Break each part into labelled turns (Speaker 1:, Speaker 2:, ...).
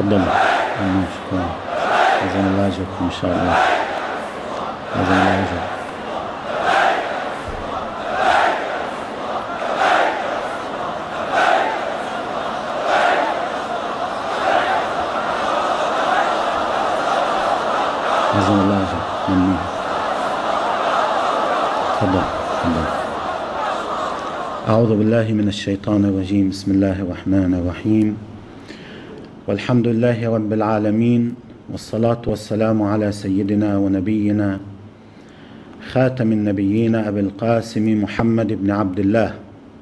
Speaker 1: تفضل. شكرا. عزم الله أجركم إن شاء الله. عزم الله أجركم. عزم الله أجركم. مني. تفضل. أعوذ بالله من الشيطان الرجيم. بسم الله الرحمن الرحيم. والحمد لله رب العالمين، والصلاة والسلام على سيدنا ونبينا خاتم النبيين أبي القاسم محمد بن عبد الله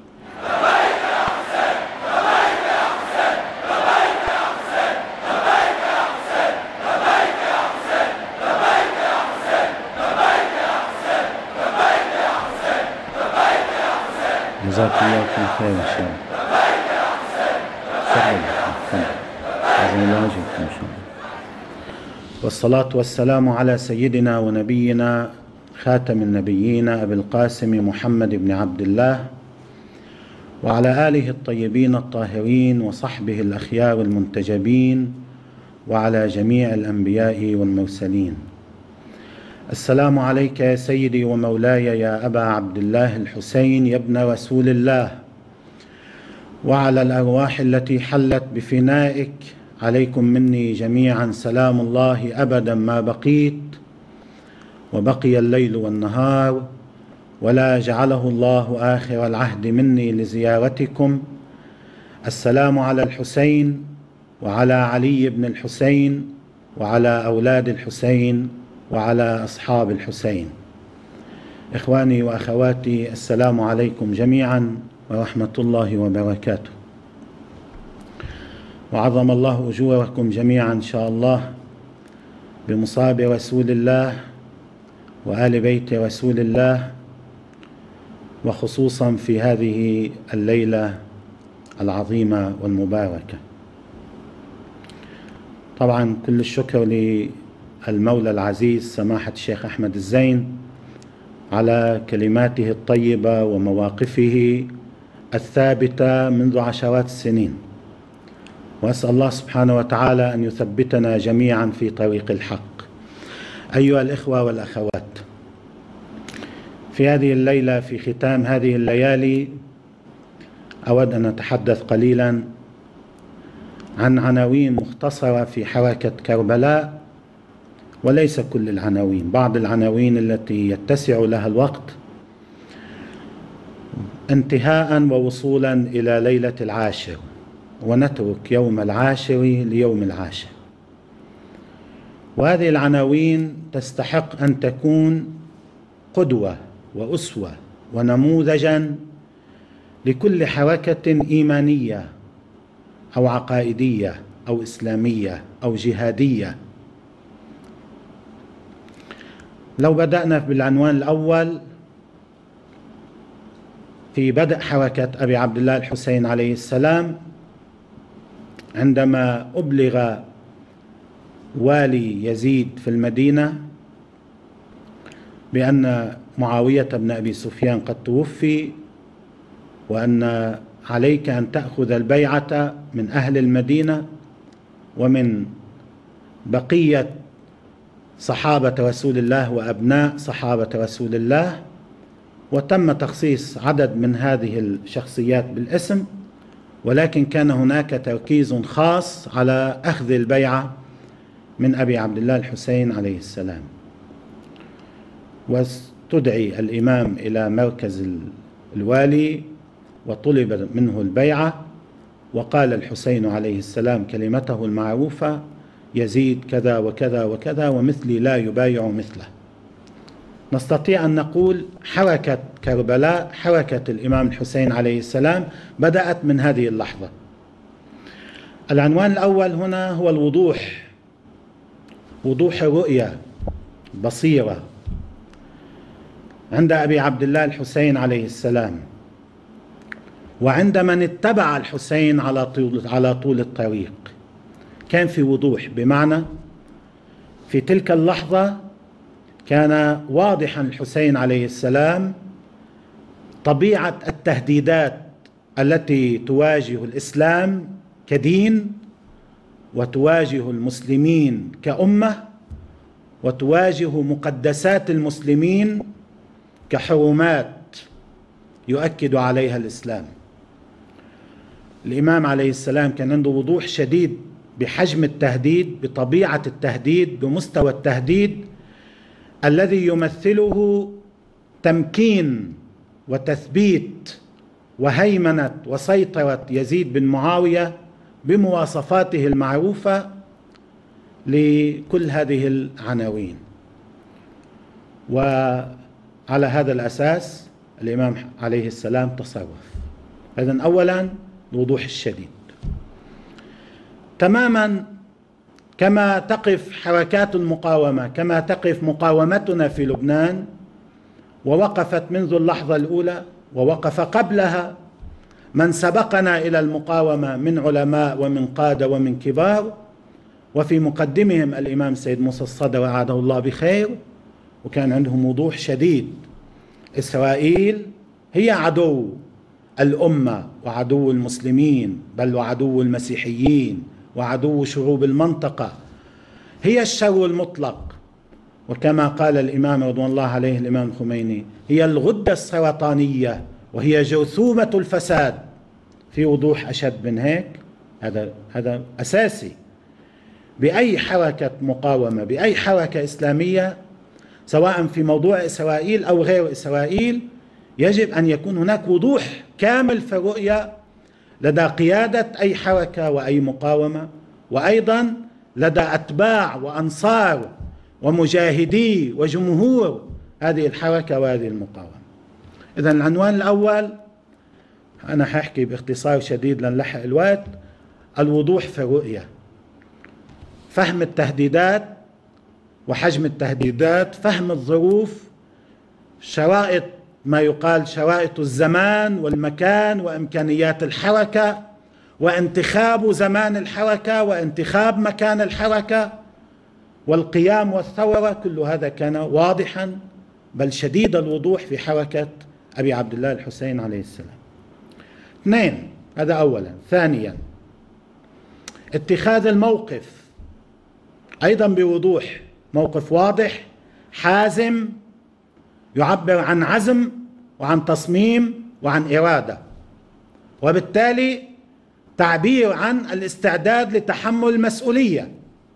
Speaker 1: جزاك الله كل خير إن شاء الله. والصلاة والسلام على سيدنا ونبينا خاتم النبيين أبي القاسم محمد بن عبد الله وعلى آله الطيبين الطاهرين وصحبه الأخيار المنتجبين وعلى جميع الأنبياء والمرسلين. السلام عليك يا سيدي ومولاي يا أبا عبد الله الحسين يا ابن رسول الله، وعلى الأرواح التي حلت بفنائك، عليكم مني جميعا سلام الله أبدا ما بقيت وبقي الليل والنهار، ولا جعله الله آخر العهد مني لزيارتكم. السلام على الحسين وعلى علي بن الحسين وعلى أولاد الحسين وعلى أصحاب الحسين. إخواني وأخواتي، السلام عليكم جميعا ورحمة الله وبركاته. وعظم الله أجوركم جميعا إن شاء الله بمصاب رسول الله وآل بيت رسول الله، وخصوصا في هذه الليلة العظيمة والمباركة. طبعا كل الشكر للمولى العزيز سماحة الشيخ أحمد الزين على كلماته الطيبة ومواقفه الثابتة منذ عشرات السنين، وأسأل الله سبحانه وتعالى أن يثبتنا جميعا في طريق الحق. أيها الإخوة والأخوات، في هذه الليلة، في ختام هذه الليالي، أود أن أتحدث قليلا عن عناوين مختصرة في حركة كربلاء، وليس كل العناوين، بعض العناوين التي يتسع لها الوقت، انتهاء ووصولا إلى ليلة العاشر، ونترك يوم العاشر ليوم العاشر. وهذه العناوين تستحق أن تكون قدوة وأسوة ونموذجا لكل حركة إيمانية أو عقائدية أو إسلامية أو جهادية. لو بدأنا بالعنوان الأول، في بدء حركة أبي عبد الله الحسين عليه السلام، عندما أبلغ والي يزيد في المدينة بأن معاوية بن أبي سفيان قد توفي، وأن عليك أن تأخذ البيعة من أهل المدينة ومن بقية صحابة رسول الله وأبناء صحابة رسول الله، وتم تخصيص عدد من هذه الشخصيات بالاسم، ولكن كان هناك تركيز خاص على أخذ البيعة من أبي عبد الله الحسين عليه السلام. واستدعي الإمام إلى مركز الوالي وطلب منه البيعة، وقال الحسين عليه السلام كلمته المعروفة: يزيد كذا وكذا وكذا، ومثلي لا يبايع مثله. نستطيع أن نقول حركة كربلاء، حركة الإمام الحسين عليه السلام، بدأت من هذه اللحظة. العنوان الأول هنا هو الوضوح، وضوح الرؤية، بصيرة عند أبي عبد الله الحسين عليه السلام، وعند من اتبع الحسين على طول الطريق. كان في وضوح، بمعنى في تلك اللحظة كان واضحا الحسين عليه السلام طبيعة التهديدات التي تواجه الإسلام كدين، وطبيعة التهديدات التي تواجه الإسلام كمجتمع، وطبيعة التهديدات التي تواجه الإسلام كدولة، وطبيعة التهديدات التي تواجه الإسلام كمجتمع. التهديدات التي تواجه الإسلام وتواجه المسلمين كأمة، وتواجه مقدسات المسلمين كحرمات يؤكد عليها الإسلام. الإمام عليه السلام كان عنده وضوح شديد بحجم التهديد، بطبيعة التهديد، بمستوى التهديد الذي يمثله تمكين وتثبيت وهيمنة وسيطرة يزيد بن معاوية بمواصفاته المعروفة لكل هذه العناوين. وعلى هذا الأساس الإمام عليه السلام تصرف. إذن أولا الوضوح الشديد، تماما كما تقف حركات المقاومة، كما تقف مقاومتنا في لبنان، ووقفت منذ اللحظة الأولى، ووقف قبلها من سبقنا إلى المقاومة من علماء ومن قادة ومن كبار، وفي مقدمهم الإمام سيد موسى الصدر أعاده الله بخير، وكان عندهم وضوح شديد. إسرائيل هي عدو الأمة وعدو المسلمين، بل وعدو المسيحيين وعدو شعوب المنطقة، هي الشر المطلق. وكما قال الإمام رضوان الله عليه الإمام الخميني: هي الغدة السرطانية وهي جرثومة الفساد. في وضوح أشد من هيك؟ هذا أساسي. بأي حركة مقاومة، بأي حركة إسلامية، سواء في موضوع إسرائيل أو غير إسرائيل، يجب أن يكون هناك وضوح كامل في الرؤية لدى قيادة أي حركة وأي مقاومة، وأيضا لدى أتباع وأنصار ومجاهدي وجمهور هذه الحركة وهذه المقاومة. إذن العنوان الأول، أنا حأحكي باختصار شديد لنلحق الوقت: الوضوح في الرؤية، فهم التهديدات وحجم التهديدات، فهم الظروف، شرائط ما يقال شرائط الزمان والمكان وإمكانيات الحركة، وانتخاب زمان الحركة وانتخاب مكان الحركة والقيام والثورة. كل هذا كان واضحا بل شديد الوضوح في حركة أبي عبد الله الحسين عليه السلام. اثنين، هذا أولا. ثانيا، اتخاذ الموقف أيضا بوضوح، موقف واضح حازم يعبر عن عزم وعن تصميم وعن إرادة، وبالتالي تعبير عن الاستعداد لتحمل المسؤولية.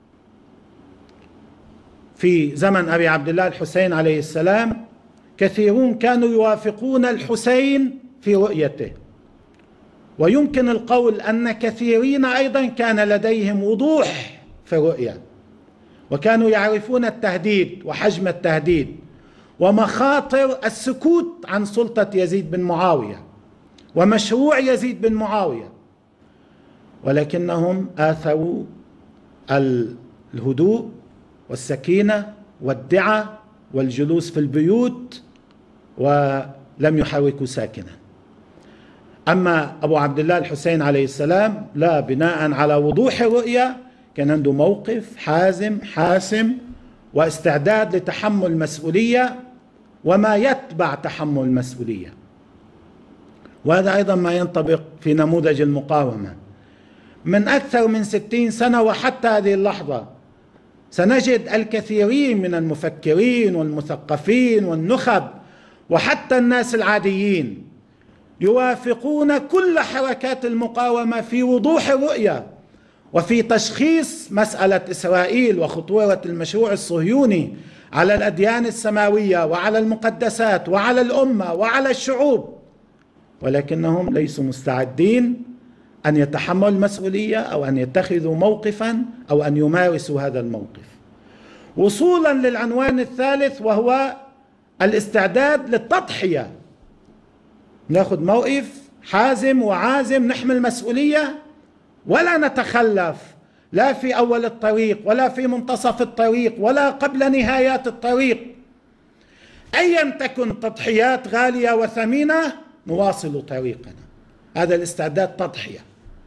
Speaker 1: في زمن أبي عبد الله الحسين عليه السلام كثيرون كانوا يوافقون الحسين في رؤيته، ويمكن القول أن كثيرين أيضا كان لديهم وضوح في الرؤية، وكانوا يعرفون التهديد وحجم التهديد ومخاطر السكوت عن سلطة يزيد بن معاوية ومشروع يزيد بن معاوية، ولكنهم آثروا الهدوء والسكينة والدعة والجلوس في البيوت ولم يحركوا ساكنا. أما أبو عبد الله الحسين عليه السلام لا، بناء على وضوح الرؤية كان عنده موقف حازم حاسم واستعداد لتحمل مسؤولية وما يتبع تحمل المسؤولية. وهذا أيضا ما ينطبق في نموذج المقاومة. من أكثر من 60 سنة وحتى هذه اللحظة سنجد الكثيرين من المفكرين والمثقفين والنخب وحتى الناس العاديين يوافقون كل حركات المقاومة في وضوح الرؤية وفي تشخيص مسألة إسرائيل وخطورة المشروع الصهيوني على الأديان السماوية وعلى المقدسات وعلى الأمة وعلى الشعوب، ولكنهم ليسوا مستعدين أن يتحملوا المسؤولية أو أن يتخذوا موقفا أو أن يمارسوا هذا الموقف. وصولا للعنوان الثالث وهو الاستعداد للتضحية. ناخذ موقف حازم وعازم، نحمل مسؤولية ولا نتخلف، لا في أول الطريق ولا في منتصف الطريق ولا قبل نهايات الطريق. أيا تكن تضحيات غالية وثمينة نواصل طريقنا. هذا الاستعداد تضحية،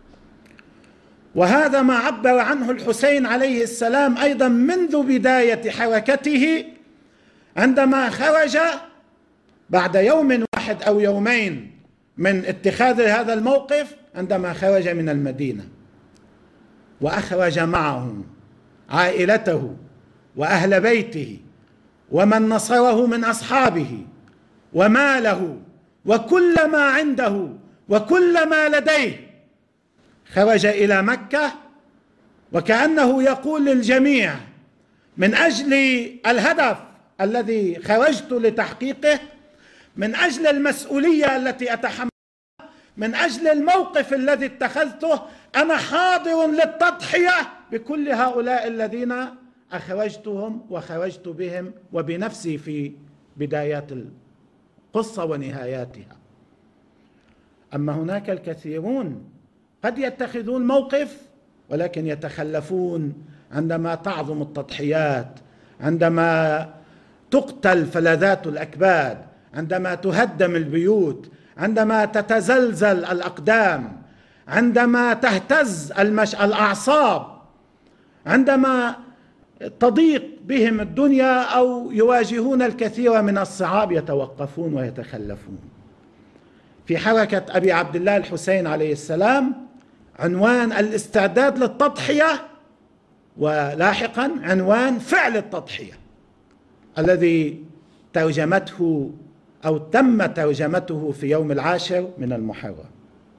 Speaker 1: وهذا ما عبر عنه الحسين عليه السلام أيضا منذ بداية حركته، عندما خرج بعد يوم واحد أو يومين من اتخاذ هذا الموقف، عندما خرج من المدينة وأخرج معه عائلته وأهل بيته ومن نصره من أصحابه وماله وكل ما عنده وكل ما لديه، خرج إلى مكة وكأنه يقول للجميع: من أجل الهدف الذي خرجت لتحقيقه، من أجل المسؤولية التي أتحملها، من أجل الموقف الذي اتخذته، أنا حاضر للتضحية بكل هؤلاء الذين أخرجتهم وخرجت بهم وبنفسي في بدايات القصة ونهاياتها. أما هناك الكثيرون قد يتخذون موقف ولكن يتخلفون عندما تعظم التضحيات، عندما تقتل فلذات الأكباد، عندما تهدم البيوت، عندما تتزلزل الأقدام، عندما تهتز الأعصاب، عندما تضيق بهم الدنيا أو يواجهون الكثير من الصعاب، يتوقفون ويتخلفون. في حركة أبي عبد الله الحسين عليه السلام عنوان الاستعداد للتضحية، ولاحقا عنوان فعل التضحية، الذي ترجمته أو تم ترجمته في يوم 10 من المحرم.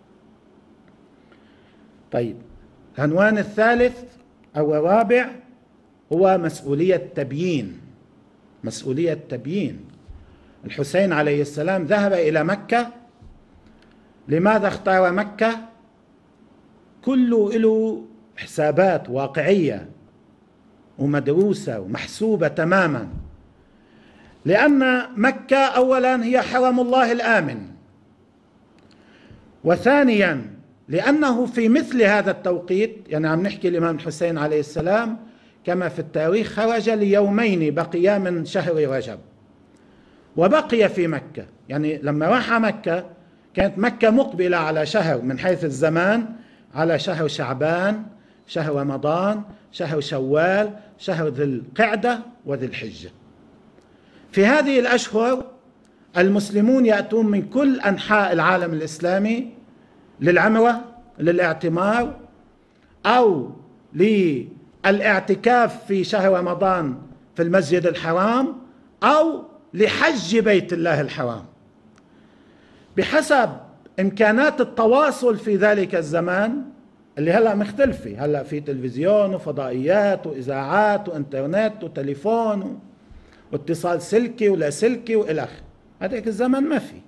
Speaker 1: طيب، العنوان الثالث أو الرابع هو مسؤولية تبيين. مسؤولية تبيين. الحسين عليه السلام ذهب إلى مكة. لماذا اختار مكة؟ كله له حسابات واقعية ومدروسة ومحسوبة تماما. لأن مكة أولا هي حرم الله الآمن، وثانيا لأنه في مثل هذا التوقيت، يعني عم نحكي الإمام الحسين عليه السلام كما في التاريخ خرج ليومين بقيا من شهر رجب وبقي في مكة. يعني لما راح مكة كانت مكة مقبلة على شهر من حيث الزمان، على شهر شعبان، شهر رمضان، شهر شوال، شهر ذي القعدة وذي الحجة. في هذه الأشهر المسلمون يأتون من كل أنحاء العالم الإسلامي للعمرة، للاعتمار، أو للاعتكاف في شهر رمضان في المسجد الحرام، أو لحج بيت الله الحرام. بحسب إمكانات التواصل في ذلك الزمان اللي هلأ مختلفة، هلأ في تلفزيون وفضائيات وإذاعات وإنترنت وتليفون واتصال سلكي ولا سلكي وإلى آخره. هذاك الزمن ما في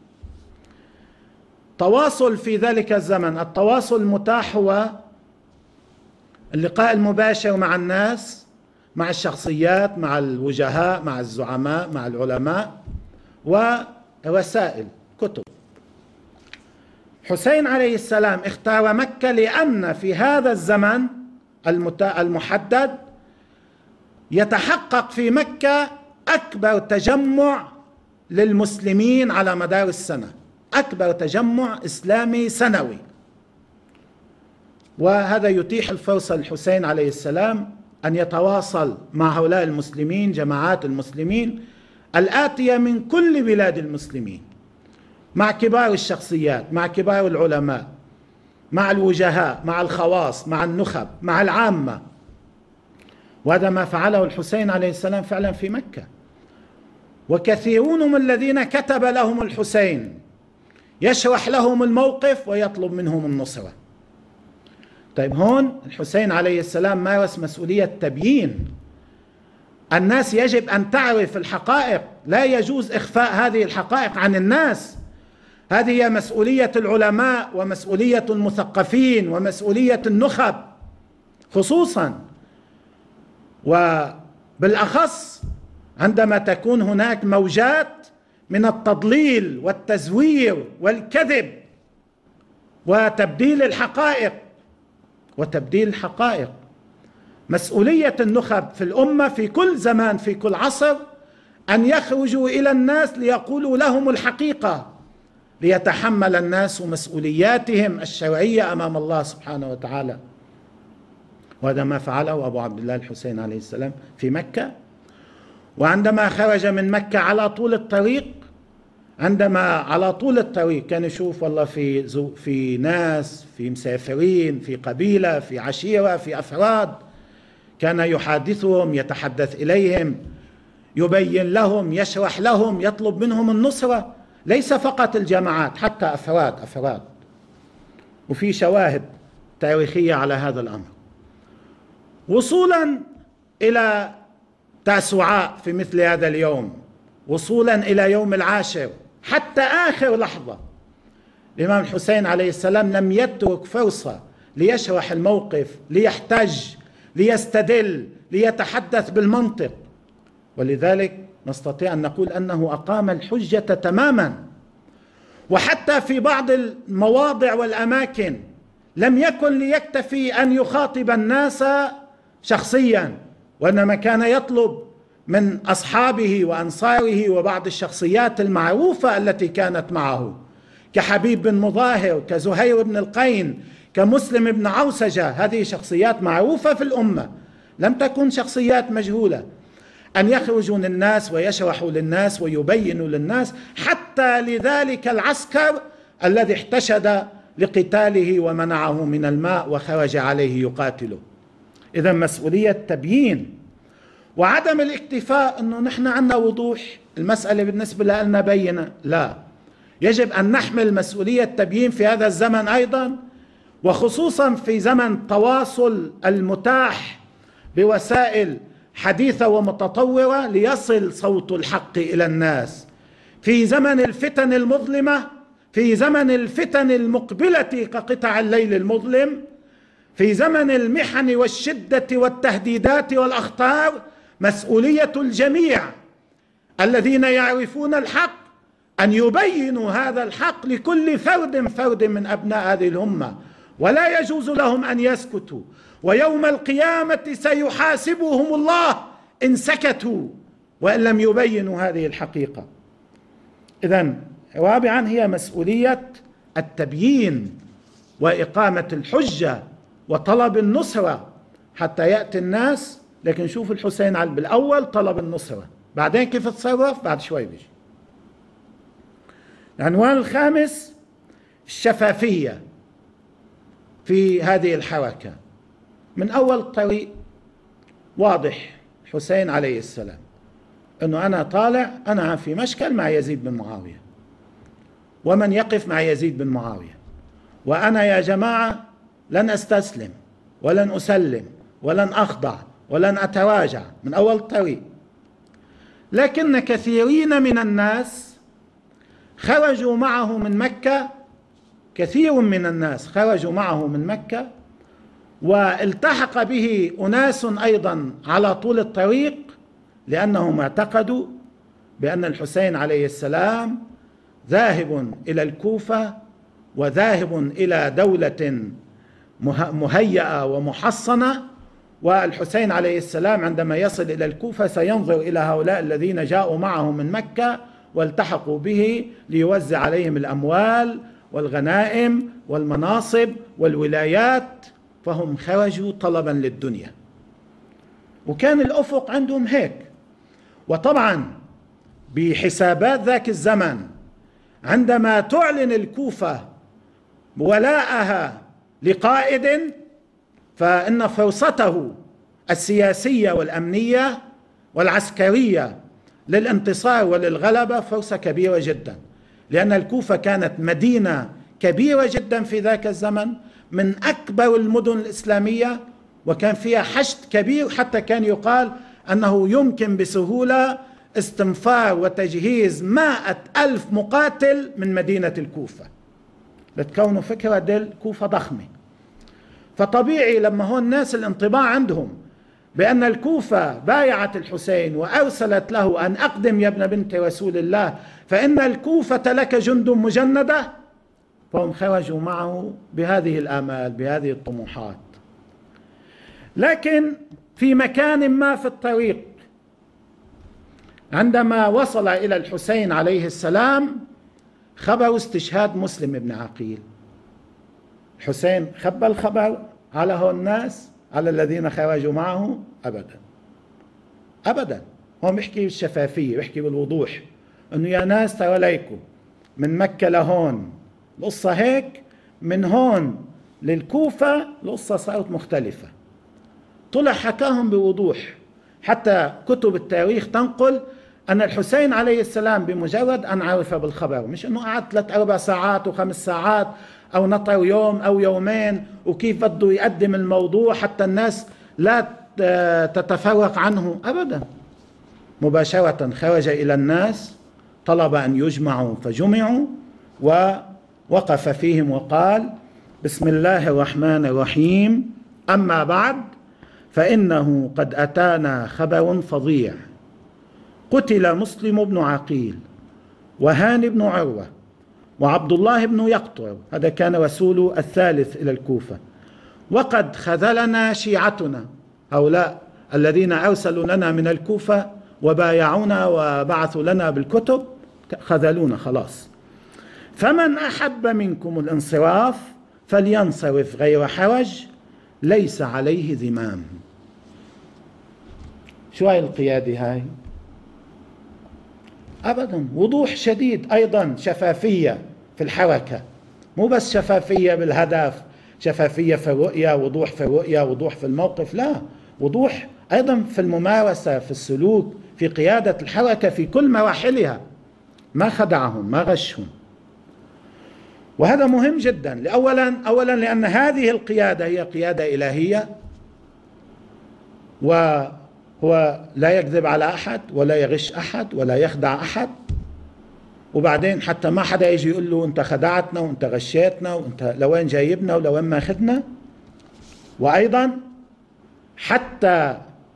Speaker 1: تواصل. في ذلك الزمن التواصل المتاح هو اللقاء المباشر مع الناس، مع الشخصيات، مع الوجهاء، مع الزعماء، مع العلماء، ورسائل كتب. حسين عليه السلام اختار مكة لأن في هذا الزمن المحدد يتحقق في مكة أكبر تجمع للمسلمين على مدار السنة، أكبر تجمع إسلامي سنوي. وهذا يتيح الفرصة للحسين عليه السلام أن يتواصل مع هؤلاء المسلمين، جماعات المسلمين الآتية من كل بلاد المسلمين، مع كبار الشخصيات، مع كبار العلماء، مع الوجهاء، مع الخواص، مع النخب، مع العامة. وهذا ما فعله الحسين عليه السلام فعلا في مكة. وكثيرون من الذين كتب لهم الحسين يشرح لهم الموقف ويطلب منهم النصرة. طيب، هون الحسين عليه السلام مارس مسؤولية تبيين. الناس يجب أن تعرف الحقائق، لا يجوز إخفاء هذه الحقائق عن الناس. هذه هي مسؤولية العلماء ومسؤولية المثقفين ومسؤولية النخب خصوصا، وبالأخص عندما تكون هناك موجات من التضليل والتزوير والكذب وتبديل الحقائق. مسؤولية النخب في الأمة في كل زمان في كل عصر أن يخرجوا إلى الناس ليقولوا لهم الحقيقة، ليتحمل الناس مسؤولياتهم الشرعية أمام الله سبحانه وتعالى. وهذا ما فعله أبو عبد الله الحسين عليه السلام في مكة. وعندما خرج من مكة على طول الطريق عندما على طول الطريق كان يشوف والله في ناس، في مسافرين، في قبيلة، في عشيرة، في أفراد، كان يحادثهم، يتحدث إليهم، يبين لهم، يشرح لهم، يطلب منهم النصرة، ليس فقط الجماعات، حتى أفراد. وفي شواهد تاريخية على هذا الأمر، وصولا إلى تاسوعاء في مثل هذا اليوم، وصولا إلى يوم العاشر، حتى آخر لحظة الإمام الحسين عليه السلام لم يترك فرصة ليشرح الموقف، ليحتج، ليستدل، ليتحدث بالمنطق. ولذلك نستطيع أن نقول أنه أقام الحجة تماما. وحتى في بعض المواضع والأماكن لم يكن ليكتفي أن يخاطب الناس شخصيا، وإنما كان يطلب من أصحابه وأنصاره وبعض الشخصيات المعروفة التي كانت معه، كحبيب بن مظاهر، كزهير بن القين، كمسلم بن عوسجة، هذه شخصيات معروفة في الأمة، لم تكن شخصيات مجهولة، أن يخرجوا للناس ويشرحوا للناس ويبينوا للناس، حتى لذلك العسكر الذي احتشد لقتاله ومنعه من الماء وخرج عليه يقاتله. إذا مسؤولية تبيين وعدم الاكتفاء أنه نحن عندنا وضوح، المسألة بالنسبة لنا بينة، لا، يجب أن نحمل مسؤولية تبيين في هذا الزمن أيضا، وخصوصا في زمن التواصل المتاح بوسائل حديثة ومتطورة ليصل صوت الحق إلى الناس، في زمن الفتن المظلمة، في زمن الفتن المقبلة كقطع الليل المظلم، في زمن المحن والشدة والتهديدات والأخطار. مسؤولية الجميع الذين يعرفون الحق أن يبينوا هذا الحق لكل فرد من أبناء هذه الأمة، ولا يجوز لهم أن يسكتوا، ويوم القيامة سيحاسبهم الله إن سكتوا وإن لم يبينوا هذه الحقيقة. إذن رابعا هي مسؤولية التبيين وإقامة الحجة وطلب النصرة حتى يأتي الناس. لكن شوف الحسين علي بالأول طلب النصرة، بعدين كيف تصرف بعد شوي بيجي. العنوان الخامس الشفافية في هذه الحركة. من أول الطريق واضح حسين عليه السلام أنه أنا طالع، أنا في مشكل مع يزيد بن معاوية، ومن يقف مع يزيد بن معاوية، وأنا يا جماعة لن أستسلم ولن أسلم ولن أخضع ولن أتراجع، من أول الطريق. لكن كثيرين من الناس خرجوا معه من مكة، كثير من الناس خرجوا معه من مكة، والتحق به أناس أيضا على طول الطريق، لأنهم اعتقدوا بأن الحسين عليه السلام ذاهب إلى الكوفة وذاهب إلى دولة مهيئة ومحصنة، والحسين عليه السلام عندما يصل إلى الكوفة سينظر إلى هؤلاء الذين جاءوا معه من مكة والتحقوا به ليوزع عليهم الأموال والغنائم والمناصب والولايات، فهم خرجوا طلبا للدنيا، وكان الأفق عندهم هيك. وطبعا بحسابات ذاك الزمن عندما تعلن الكوفة ولاءها لقائد، فإن فرصته السياسية والأمنية والعسكرية للانتصار وللغلبة فرصة كبيرة جدا، لأن الكوفة كانت مدينة كبيرة جدا في ذاك الزمن، من أكبر المدن الإسلامية، وكان فيها حشد كبير، حتى كان يقال أنه يمكن بسهولة استنفار وتجهيز 100,000 مقاتل من مدينة الكوفة، لتكونوا فكرة دي الكوفة ضخمة. فطبيعي لما هون الناس الانطباع عندهم بأن الكوفة بايعت الحسين وأرسلت له أن أقدم يا ابن بنت رسول الله فإن الكوفة لك جند مجندة، فهم خرجوا معه بهذه الآمال، بهذه الطموحات. لكن في مكان ما في الطريق عندما وصل إلى الحسين عليه السلام خبر استشهاد مسلم بن عقيل، الحسين خبى الخبر على هؤلاء الناس، على الذين خرجوا معه؟ أبدا. هو بيحكي بالشفافية، بيحكي بالوضوح، أنه يا ناس ترى ليكم من مكة لهون القصة هيك، من هون للكوفة القصة صارت مختلفة. طلع حكاهم بوضوح، حتى كتب التاريخ تنقل أن الحسين عليه السلام بمجرد أن عرف بالخبر، مش أنه قعد 3-4 ساعات و5 ساعات أو نطر يوم أو يومين وكيف بده يقدم الموضوع حتى الناس لا تتفرق عنه، أبدا، مباشرة خرج إلى الناس، طلب أن يجمعوا فجمعوا، ووقف فيهم وقال: بسم الله الرحمن الرحيم، أما بعد، فإنه قد أتانا خبر فظيع، قتل مسلم بن عقيل وهاني بن عروة وعبد الله بن يقطر، هذا كان رسول الثالث إلى الكوفة، وقد خذلنا شيعتنا، هؤلاء الذين أرسلوا لنا من الكوفة وبايعونا وبعثوا لنا بالكتب خذلونا خلاص، فمن أحب منكم الانصراف فلينصرف غير حرج، ليس عليه ذمام. شو هاي القيادة هاي؟ أبدا، وضوح شديد، أيضا شفافية في الحركة، مو بس شفافية بالهدف، شفافية في الرؤية، وضوح في الرؤية، وضوح في الموقف، لا، وضوح أيضا في الممارسة، في السلوك، في قيادة الحركة في كل مراحلها، ما خدعهم، ما غشهم. وهذا مهم جدا، أولا لأن هذه القيادة هي قيادة إلهية، وهو لا يكذب على أحد ولا يغش أحد ولا يخدع أحد، وبعدين حتى ما حدا يجي يقول له أنت خدعتنا وأنت غشيتنا وأنت لوين جايبنا ولوين ما أخذنا. وأيضا حتى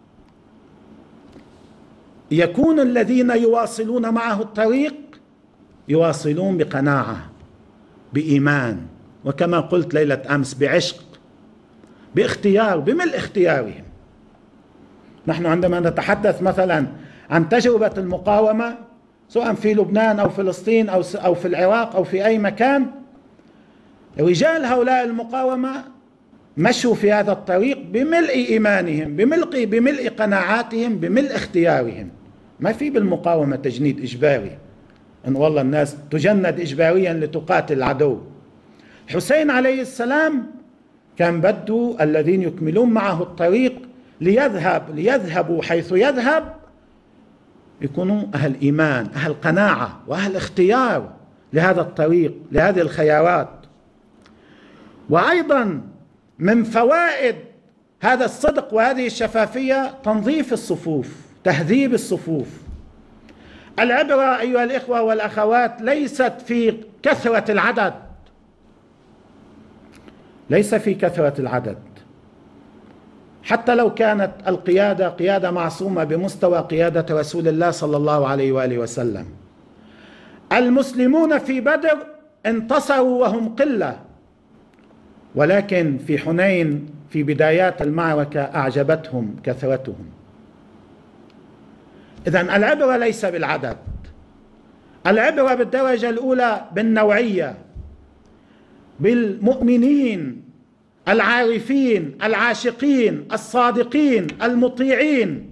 Speaker 1: يكون الذين يواصلون معه الطريق يواصلون بقناعة، بإيمان، وكما قلت ليلة أمس بعشق، باختيار، بملء اختيارهم. نحن عندما نتحدث مثلا عن تجربة المقاومة سواء في لبنان أو فلسطين أو في العراق أو في أي مكان، رجال هؤلاء المقاومة مشوا في هذا الطريق بملء إيمانهم، بملء قناعاتهم، بملء اختيارهم. ما في بالمقاومة تجنيد إجباري، أن والله الناس تجند إجباريا لتقاتل العدو. حسين عليه السلام كان بده الذين يكملون معه الطريق ليذهبوا حيث يذهب يكونوا أهل إيمان، أهل قناعة، وأهل اختيار لهذا الطريق، لهذه الخيارات. وأيضا من فوائد هذا الصدق وهذه الشفافية تنظيف الصفوف، تهذيب الصفوف. العبرة أيها الإخوة والأخوات ليست في كثرة العدد، ليس في كثرة العدد، حتى لو كانت القيادة قيادة معصومة بمستوى قيادة رسول الله صلى الله عليه وآله وسلم. المسلمون في بدر انتصروا وهم قلة، ولكن في حنين في بدايات المعركة أعجبتهم كثرتهم. إذن العبرة ليس بالعدد، العبرة بالدرجة الأولى بالنوعية، بالمؤمنين العارفين العاشقين الصادقين المطيعين،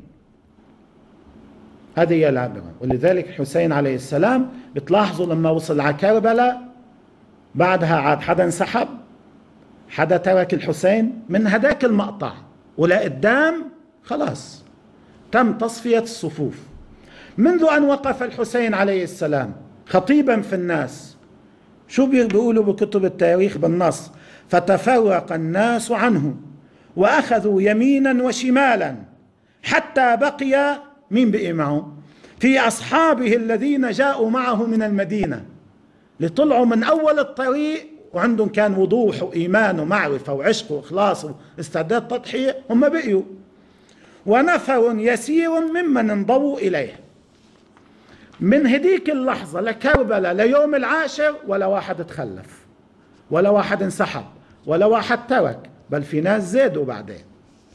Speaker 1: هذه هي العبرة. ولذلك حسين عليه السلام بتلاحظوا لما وصل على كربلاء بعدها عاد حدا انسحب، حدا ترك الحسين من هداك المقطع ولقدام، خلاص تم تصفية الصفوف. منذ أن وقف الحسين عليه السلام خطيبا في الناس، شو بيقولوا بكتب التاريخ بالنص؟ فتفرق الناس عنه وأخذوا يمينا وشمالا حتى بقي، مين بقي معه؟ في أصحابه الذين جاءوا معه من المدينة، لطلعوا من أول الطريق وعندهم كان وضوح وإيمان ومعرفة وعشق وإخلاص واستعداد تضحية، هم بقيوا، ونفر يسير ممن انضووا إليه. من هديك اللحظة لكربلاء ليوم العاشر ولا واحد تخلف، ولا واحد انسحب، ولا واحد ترك، بل في ناس زادوا بعدين.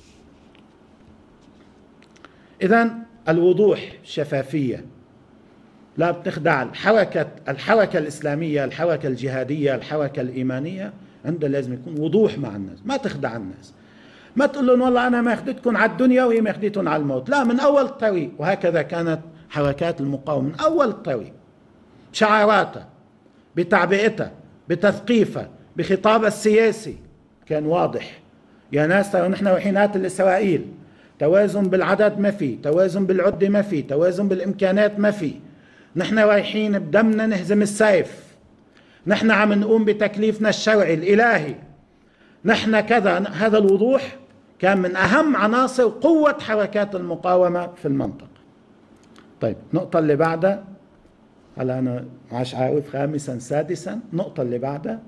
Speaker 1: إذن الوضوح، الشفافية، لا بتخدع. الحركة الإسلامية، الحركة الجهادية، الحركة الإيمانية عندها لازم يكون وضوح مع الناس، ما تخدع الناس، ما تقول لهم والله أنا ماخدتكم على الدنيا وهي ماخدتهم على الموت، لا، من أول الطريق. وهكذا كانت حركات المقاومة من أول الطريق، شعاراتها بتعبئتها، بتثقيفها، بخطابها السياسي كان واضح. يا ناس ترى نحن رايحين نقاتل إسرائيل، توازن بالعدد ما في، توازن بالعدة ما في، توازن بالإمكانات ما في، نحن رايحين بدمنا نهزم السيف، نحن عم نقوم بتكليفنا الشرعي الإلهي، نحن كذا. هذا الوضوح كان من أهم عناصر قوة حركات المقاومة في المنطقة. طيب النقطة اللي بعدها، هلا أنا عاش عارف خامسا سادسا. النقطة اللي بعدها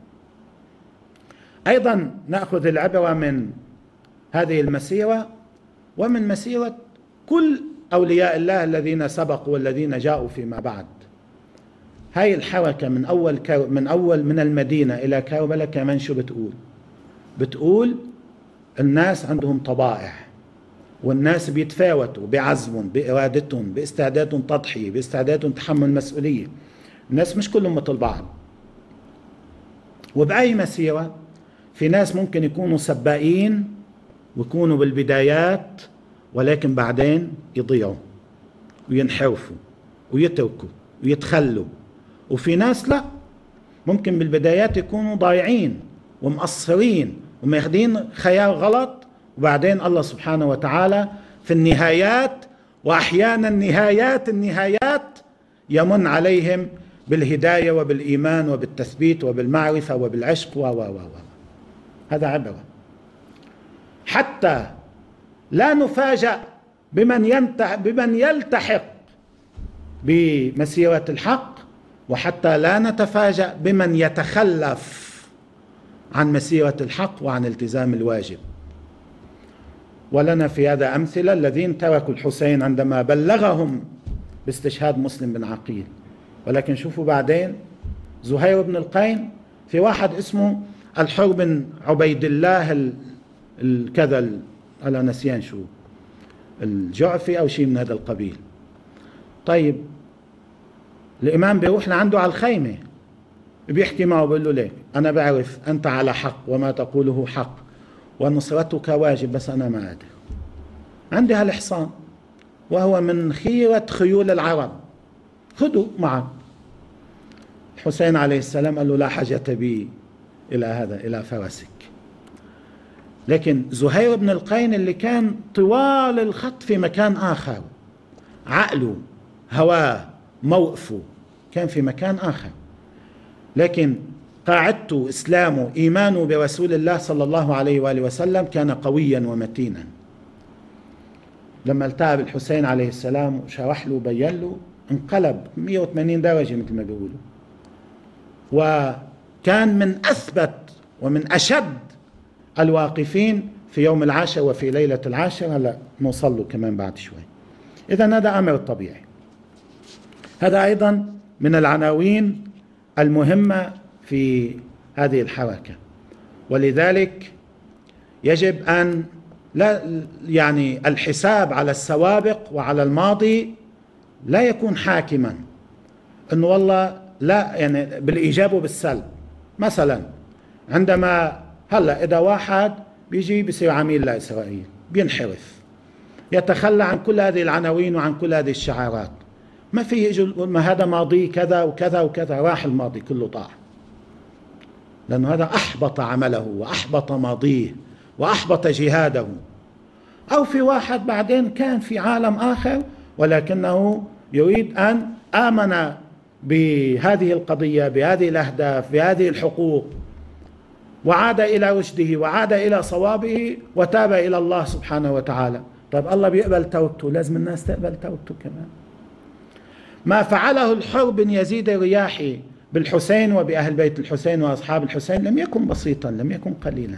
Speaker 1: أيضا نأخذ العبرة من هذه المسيرة ومن مسيرة كل أولياء الله الذين سبقوا والذين جاءوا فيما بعد. هاي الحركة من المدينة إلى كربلاء كمان شو بتقول الناس عندهم طبائع، والناس بيتفاوتوا بعزمهم، بإرادتهم، باستعدادهم تضحية، باستعدادهم تحمل مسؤولية. الناس مش كلهم مثل بعض. وبأي مسيرة في ناس ممكن يكونوا سبائين ويكونوا بالبدايات، ولكن بعدين يضيعوا وينحرفوا ويتركوا ويتخلوا. وفي ناس لا، ممكن بالبدايات يكونوا ضايعين ومقصرين وماخدين خيار غلط، وبعدين الله سبحانه وتعالى في النهايات، وأحيانا النهايات يمن عليهم بالهداية وبالإيمان وبالتثبيت وبالمعرفة وبالعشق هذا عبرة. حتى لا نفاجأ بمن يلتحق بمسيرة الحق، وحتى لا نتفاجأ بمن يتخلف عن مسيرة الحق وعن التزام الواجب. ولنا في هذا أمثلة. الذين تركوا الحسين عندما بلغهم باستشهاد مسلم بن عقيل، ولكن شوفوا بعدين زهير بن القين، في واحد اسمه الحر بن عبيد الله الكذا، على نسيان شو، الجعفي أو شيء من هذا القبيل. طيب الإمام بيروح لعنده على الخيمة، بيحكي معه بيقول له ليه؟ أنا بعرف أنت على حق وما تقوله حق ونصرتك واجب، بس أنا ما قادر، عندي هالحصان وهو من خيرة خيول العرب، خذوا معك. الحسين عليه السلام قال له لا حاجة بي إلى هذا، إلى فرسك. لكن زهير بن القين اللي كان طوال الخط في مكان آخر، عقله، هواه، موقفه كان في مكان آخر، لكن قاعدته، إسلامه، إيمانه برسول الله صلى الله عليه وآله وسلم كان قويا ومتينا. لما التقى بالحسين عليه السلام وشرح له وبين له، انقلب 180 درجة مثل ما بيقولوا، وكان من أثبت ومن أشد الواقفين في يوم العاشر وفي ليلة العاشر. هلا نوصل له كمان بعد شوي. إذن هذا أمر طبيعي. هذا أيضا من العناوين المهمة في هذه الحركة، ولذلك يجب أن لا يعني الحساب على السوابق وعلى الماضي لا يكون حاكما، أنه والله لا يعني بالإيجاب وبالسلب. مثلا عندما هلا إذا واحد بيجي بيصير عميل لإسرائيل بينحرف، يتخلى عن كل هذه العناوين وعن كل هذه الشعارات، ما في يجوا ما هذا ماضيه كذا وكذا وكذا، راح الماضي كله طاح، لأنه هذا أحبط عمله وأحبط ماضيه وأحبط جهاده. أو في واحد بعدين كان في عالم آخر ولكنه يريد أن آمن بهذه القضية، بهذه الأهداف، بهذه الحقوق، وعاد إلى رشده وعاد إلى صوابه وتاب إلى الله سبحانه وتعالى. طيب الله بيقبل توبته، لازم الناس تقبل توبته كمان. ما فعله الحر بن يزيد الرياحي بالحسين وبأهل بيت الحسين وأصحاب الحسين لم يكن بسيطا، لم يكن قليلا.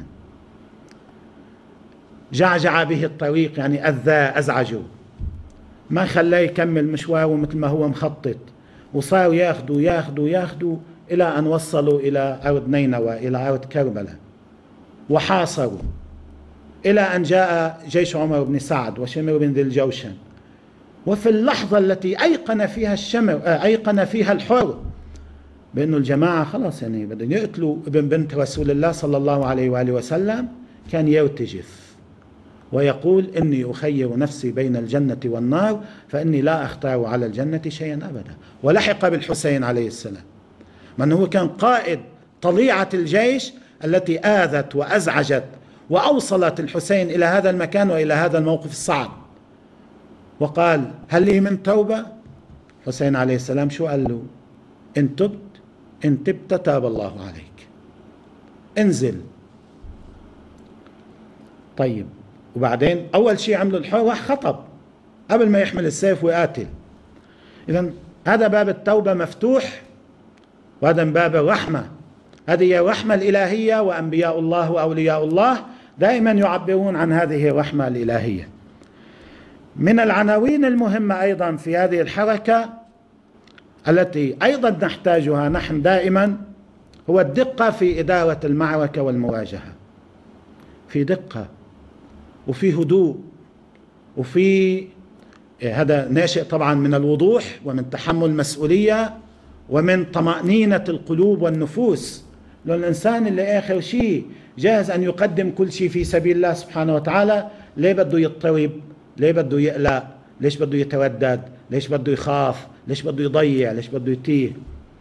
Speaker 1: جعجع به الطريق، يعني أذاه، أزعجه، ما خلاه يكمل مشواره مثل ما هو مخطط، وصار ياخدوا إلى أن وصلوا إلى أرض نينوى، إلى أرض كربلاء، وحاصروا إلى أن جاء جيش عمر بن سعد وشمر بن ذي الجوشن. وفي اللحظة التي أيقن فيها الحر بأنه الجماعة خلاص يعني بدهم يقتلوا ابن بنت رسول الله صلى الله عليه وآله وسلم، كان يرتجف ويقول إني أخير نفسي بين الجنة والنار فإني لا أختار على الجنة شيئا أبدا. ولحق بالحسين عليه السلام من هو كان قائد طليعة الجيش التي آذت وأزعجت وأوصلت الحسين إلى هذا المكان وإلى هذا الموقف الصعب. وقال: هل لي من توبة؟ حسين عليه السلام شو قال له؟ إن تبت تاب الله عليك، انزل. طيب، وبعدين أول شيء عمله الحر راح خطب قبل ما يحمل السيف ويقاتل. إذن هذا باب التوبة مفتوح، وهذا من باب الرحمة. هذه هي الرحمة الإلهية، وأنبياء الله وأولياء الله دائما يعبرون عن هذه الرحمة الإلهية. من العناوين المهمة أيضا في هذه الحركة التي أيضا نحتاجها نحن دائما هو الدقة في إدارة المعركة والمواجهة. في دقة وفي هدوء، وفي هذا ناشئ طبعا من الوضوح ومن تحمل مسؤولية ومن طمأنينة القلوب والنفوس. لأن الإنسان اللي آخر شيء جاهز أن يقدم كل شيء في سبيل الله سبحانه وتعالى، ليه بده يضطرب؟ ليه بده يقلق؟ ليش بده يتردد؟ ليش بده يخاف؟ ليش بده يضيع؟ ليش بده يتيه؟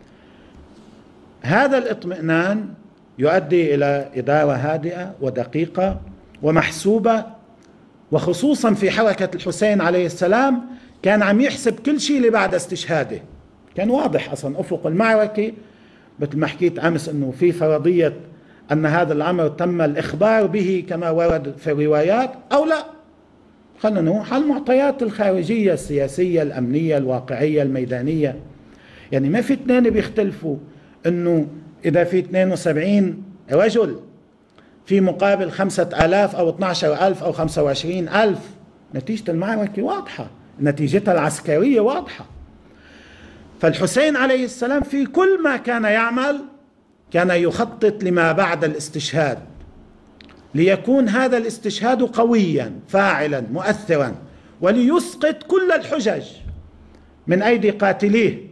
Speaker 1: هذا الاطمئنان يؤدي إلى إدارة هادئة ودقيقة ومحسوبة، وخصوصا في حركة الحسين عليه السلام كان عم يحسب كل شيء لبعد استشهاده. كان واضح أصلا أفق المعركة، مثل ما حكيت أمس أنه في فرضية أن هذا الأمر تم الإخبار به كما ورد في الروايات أو لا. خلينا نروح على المعطيات الخارجية السياسية الأمنية الواقعية الميدانية. يعني ما في اثنين بيختلفوا أنه إذا في 72 رجل في مقابل 5000 أو 12000 أو 25000، نتيجة المعركة واضحة، نتيجتها العسكرية واضحة. فالحسين عليه السلام في كل ما كان يعمل كان يخطط لما بعد الاستشهاد، ليكون هذا الاستشهاد قويا فاعلا مؤثرا، وليسقط كل الحجج من أيدي قاتليه.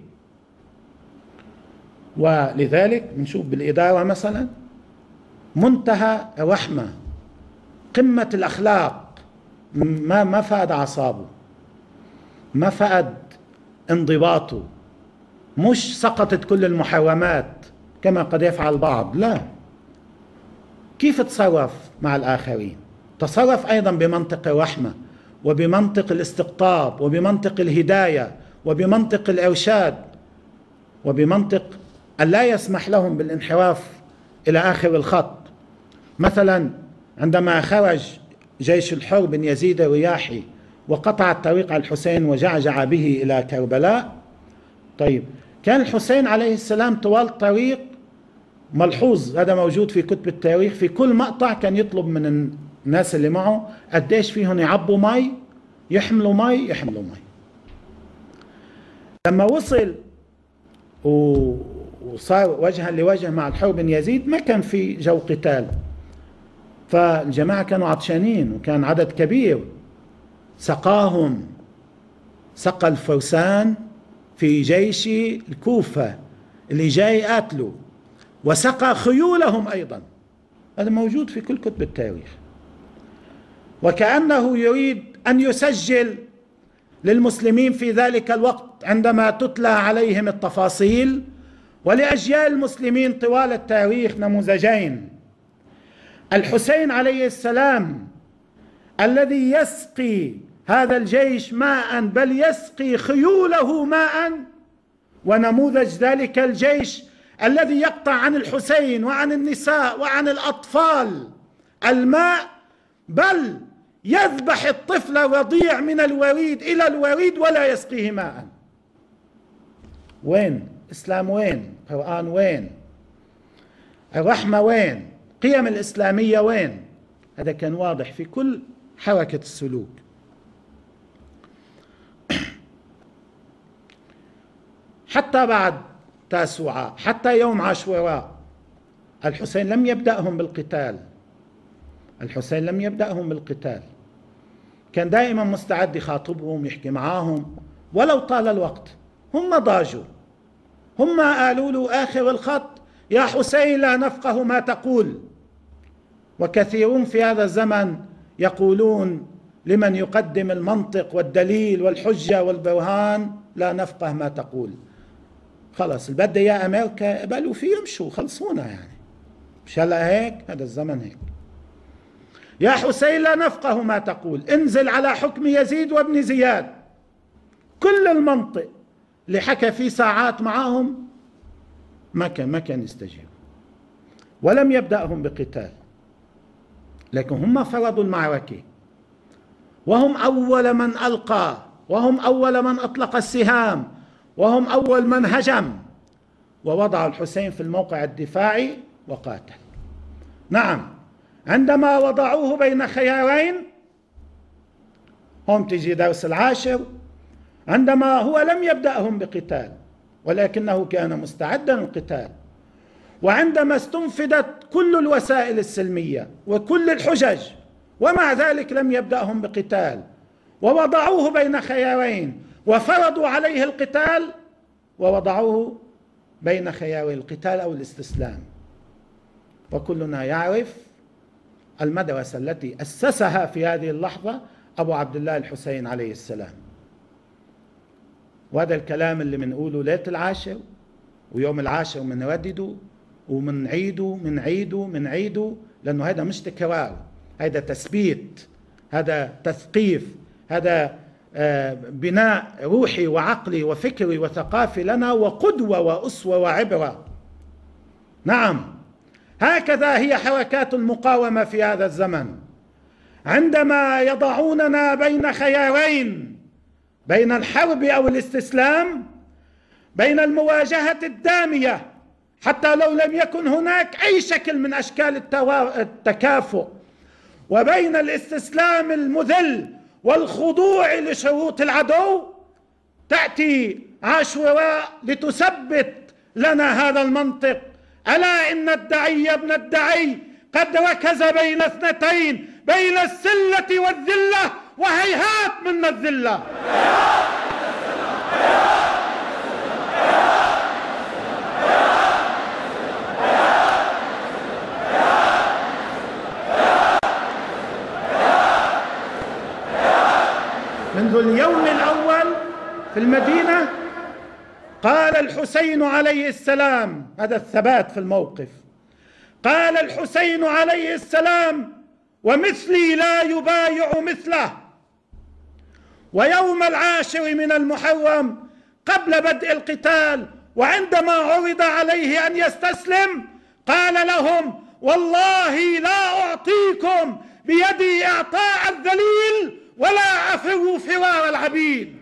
Speaker 1: ولذلك نشوف بالإدارة مثلا منتهى الرحمة، قمة الأخلاق، ما فقد أعصابه، ما فقد انضباطه، مش سقطت كل المحرمات كما قد يفعل البعض، لا. كيف تصرف مع الآخرين؟ تصرف أيضا بمنطق الرحمة وبمنطق الاستقطاب وبمنطق الهداية وبمنطق الإرشاد وبمنطق أن لا يسمح لهم بالانحراف إلى آخر الخط. مثلا عندما خرج جيش الحر بن يزيد الرياحي وقطع الطريق على الحسين وجعجع به إلى كربلاء، طيب كان الحسين عليه السلام طوال الطريق ملحوظ، هذا موجود في كتب التاريخ، في كل مقطع كان يطلب من الناس اللي معه قديش فيهم يعبوا مي، يحملوا مي. لما وصل وصار وجها لوجه مع الحر بن يزيد ما كان في جو قتال، فالجماعة كانوا عطشانين وكان عدد كبير، سقاهم، سقى الفرسان في جيش الكوفة اللي جاي قاتلوا، وسقى خيولهم أيضا. هذا موجود في كل كتب التاريخ. وكأنه يريد أن يسجل للمسلمين في ذلك الوقت عندما تتلى عليهم التفاصيل، ولأجيال المسلمين طوال التاريخ، نموذجين: الحسين عليه السلام الذي يسقي هذا الجيش ماء، بل يسقي خيوله ماء، ونموذج ذلك الجيش الذي يقطع عن الحسين وعن النساء وعن الأطفال الماء، بل يذبح الطفل الرضيع من الوريد إلى الوريد ولا يسقيه ماء. وين الإسلام؟ وين القرآن؟ وين الرحمة؟ وين قيم الإسلامية؟ وين؟ هذا كان واضح في كل حركة السلوك. حتى بعد تاسوعاء، حتى يوم عاشوراء، الحسين لم يبدأهم بالقتال. الحسين لم يبدأهم بالقتال، كان دائما مستعد يخاطبهم، يحكي معاهم ولو طال الوقت. هم ضاجوا، هم قالوا له آخر الخط: يا حسين لا نفقه ما تقول. وكثيرون في هذا الزمن يقولون لمن يقدم المنطق والدليل والحجة والبرهان: لا نفقه ما تقول. خلص اللي بده اياه امريكا قبلوا فيه يمشوا خلصونا يعني، مش هلا هيك؟ هذا الزمن هيك. يا حسين لا نفقه ما تقول، انزل على حكم يزيد وابن زياد. كل المنطق اللي حكى فيه ساعات معهم ما كان يستجيب، ولم يبدأهم بقتال، لكن هم فرضوا المعركة، وهم أول من ألقى، وهم أول من أطلق السهام، وهم أول من هجم، ووضعوا الحسين في الموقع الدفاعي وقاتل. نعم، عندما وضعوه بين خيارين، هم تجي درس العاشر، عندما هو لم يبدأهم بقتال ولكنه كان مستعدا للقتال، وعندما استنفدت كل الوسائل السلمية وكل الحجج ومع ذلك لم يبدأهم بقتال، ووضعوه بين خيارين وفرضوا عليه القتال، ووضعوه بين خياري القتال أو الاستسلام. وكلنا يعرف المدرسة التي أسسها في هذه اللحظة أبو عبد الله الحسين عليه السلام. وهذا الكلام اللي منقوله ليلة العاشر ويوم العاشر منردده ومنعيده لأنه هذا مش تكرار، هذا تثبيت، هذا تثقيف، هذا بناء روحي وعقلي وفكري وثقافي لنا، وقدوة وأسوة وعبرة. نعم، هكذا هي حركات المقاومة في هذا الزمن. عندما يضعوننا بين خيارين، بين الحرب أو الاستسلام، بين المواجهة الدامية حتى لو لم يكن هناك أي شكل من أشكال التكافؤ، وبين الاستسلام المذل والخضوع لشروط العدو، تأتي عاشوراء لتثبت لنا هذا المنطق: ألا إن الدعي ابن الدعي قد ركز بين اثنتين، بين السلة والذلة، وهيهات من الذلة. منذ اليوم الأول في المدينة قال الحسين عليه السلام، هذا الثبات في الموقف، قال الحسين عليه السلام: ومثلي لا يبايع مثله. ويوم العاشر من المحرم قبل بدء القتال، وعندما عرض عليه أن يستسلم، قال لهم: والله لا أعطيكم بيدي إعطاء الذليل ولا أفر فرار العبيد.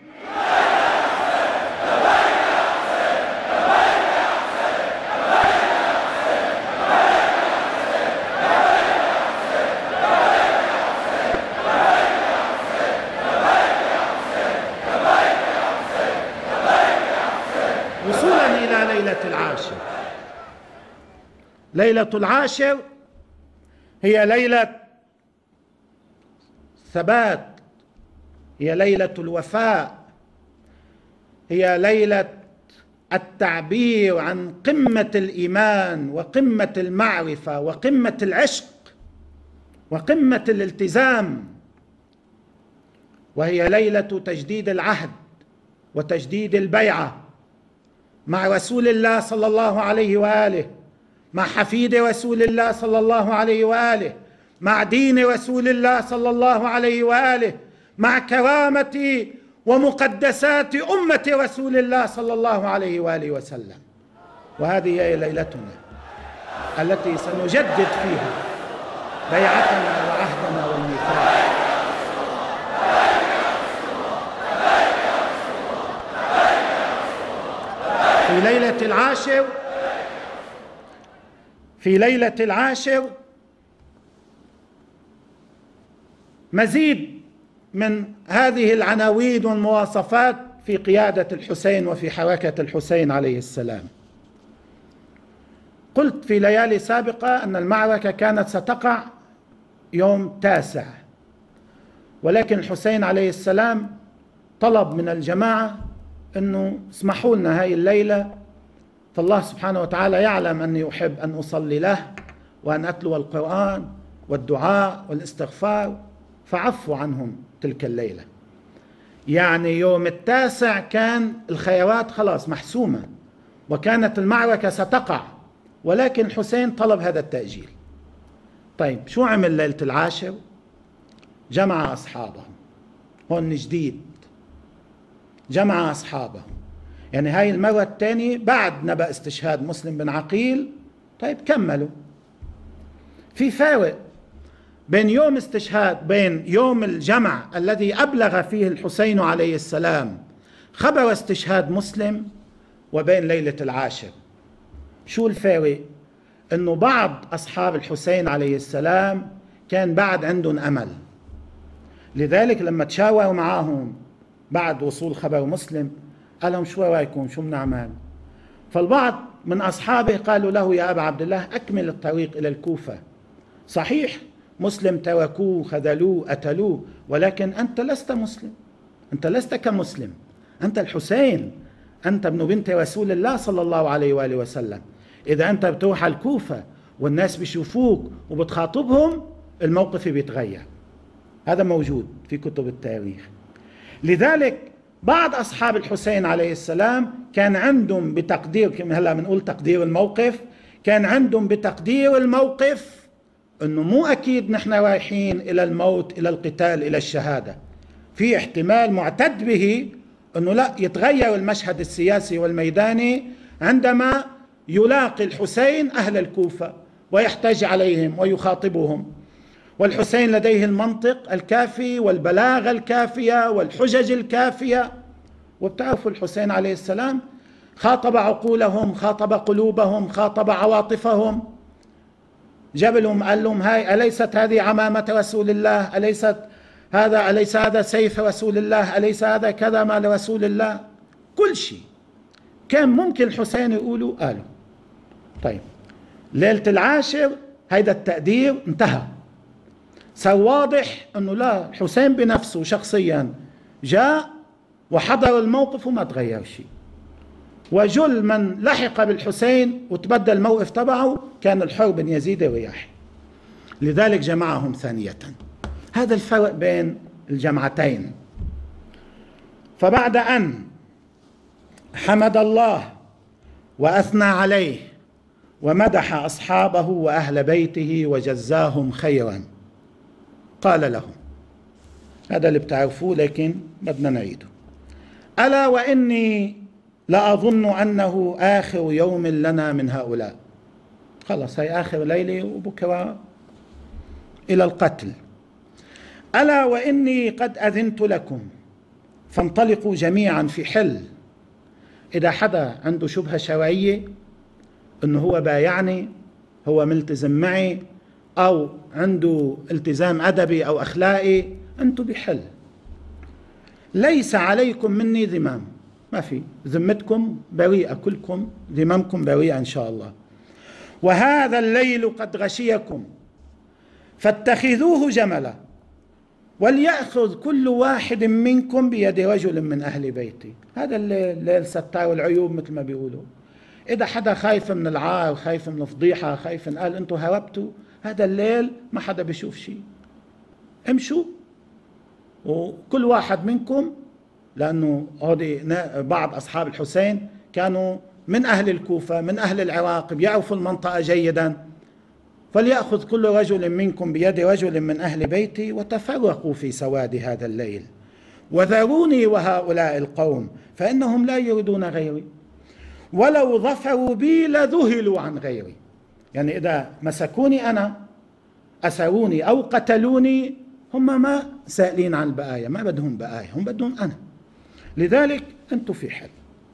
Speaker 1: وصولا إلى ليلة العاشر. ليلة العاشر هي ليلة ثبات، هي ليلة الوفاء، هي ليلة التعبير عن قمة الإيمان وقمة المعرفة وقمة العشق وقمة الالتزام، وهي ليلة تجديد العهد وتجديد البيعة مع رسول الله صلى الله عليه وآله، مع حفيد رسول الله صلى الله عليه وآله، مع دين رسول الله صلى الله عليه وآله، مع كرامة ومقدسات أمة رسول الله صلى الله عليه وآله وسلم. وهذه هي ليلتنا التي سنجدد فيها بيعتنا وعهدنا والميثاق. في ليلة العاشر مزيد من هذه العناوين والمواصفات في قيادة الحسين وفي حركة الحسين عليه السلام. قلت في ليالي سابقة أن المعركة كانت ستقع يوم 9، ولكن الحسين عليه السلام طلب من الجماعة أنه اسمحوا لنا هاي الليلة، فالله سبحانه وتعالى يعلم أني أحب أن أصلي له وأن أتلو القرآن والدعاء والاستغفار، فعفوا عنهم تلك الليلة. يعني يوم 9 كان الخيارات خلاص محسومة، وكانت المعركة ستقع، ولكن الحسين طلب هذا التأجيل. طيب شو عمل ليلة العاشر؟ جمع أصحابه. هون جديد، جمع أصحابه، يعني هاي المرة الثانية بعد نبأ استشهاد مسلم بن عقيل. طيب كملوا. في فارق بين يوم استشهاد، بين يوم الجمع الذي أبلغ فيه الحسين عليه السلام خبر استشهاد مسلم، وبين ليلة العاشر. شو الفارق؟ أنه بعض أصحاب الحسين عليه السلام كان بعد عندهم أمل، لذلك لما تشاوروا معهم بعد وصول خبر مسلم قال لهم شو رأيكم، شو بنعمل؟ فالبعض من أصحابه قالوا له يا أبا عبد الله أكمل الطريق إلى الكوفة، صحيح مسلم تركوه خذلوه قتلوه، ولكن أنت لست مسلم، أنت لست كمسلم، أنت الحسين، أنت ابن بنت رسول الله صلى الله عليه وآله وسلم. إذا أنت بتروح على الكوفة والناس بيشوفوك وبتخاطبهم الموقف بيتغير. هذا موجود في كتب التاريخ. لذلك بعض أصحاب الحسين عليه السلام كان عندهم بتقدير، كما هلا بنقول تقدير الموقف، كان عندهم بتقدير الموقف أنه مو أكيد نحن رايحين إلى الموت، إلى القتال، إلى الشهادة. في احتمال معتد به أنه لا يتغير المشهد السياسي والميداني عندما يلاقي الحسين أهل الكوفة ويحتج عليهم ويخاطبهم، والحسين لديه المنطق الكافي والبلاغة الكافية والحجج الكافية. وبتعرفوا الحسين عليه السلام خاطب عقولهم، خاطب قلوبهم، خاطب عواطفهم، جبلهم قال لهم هاي أليست هذه عمامة رسول الله؟ أليس هذا سيف رسول الله؟ أليس هذا كذا مال رسول الله؟ كل شيء كان ممكن الحسين يقولوا قالوا. طيب ليلة العاشر هيدا التقدير انتهى، صار واضح أنه لا، الحسين بنفسه شخصيا جاء وحضر الموقف وما تغير شيء. وجل من لحق بالحسين وتبدل الموقف تبعه كان الحر بن يزيد الرياحي، لذلك جمعهم ثانية. هذا الفرق بين الجمعتين. فبعد أن حمد الله وأثنى عليه ومدح أصحابه وأهل بيته وجزاهم خيرا، قال لهم هذا اللي بتعرفوه لكن بدنا نعيده: ألا وإني لأظن أنه آخر يوم لنا من هؤلاء. خلص هي آخر ليلة وبكرة إلى القتل. ألا وإني قد أذنت لكم فانطلقوا جميعا في حل. إذا حدا عنده شبهة شرعية أنه هو بايعني، هو ملتزم معي، أو عنده التزام أدبي أو أخلاقي، أنتم بحل، ليس عليكم مني ذمام، ما في، ذمتكم بريئة كلكم، ذمامكم بريئة إن شاء الله. وهذا الليل قد غشيكم فاتخذوه جملا، وليأخذ كل واحد منكم بيد رجل من أهل بيتي. هذا الليل ليل ستار العيوب مثل ما بيقولوا. إذا حدا خايف من العار، خايف من الفضيحة، خايف قال أنتم هربتوا، هذا الليل ما حدا بيشوف شيء، امشوا وكل واحد منكم، لأنه بعض أصحاب الحسين كانوا من أهل الكوفة، من أهل العراق، بيعرفوا المنطقة جيدا، فليأخذ كل رجل منكم بيد رجل من أهل بيتي وتفرقوا في سواد هذا الليل وذروني وهؤلاء القوم فإنهم لا يريدون غيري ولو ظفروا بي لذهلوا عن غيري. يعني إذا مسكوني أنا، أسروني أو قتلوني، هم ما سائلين عن البقايا، ما بدهم بقايا، هم بدهم أنا. لذلك أنتم في حل.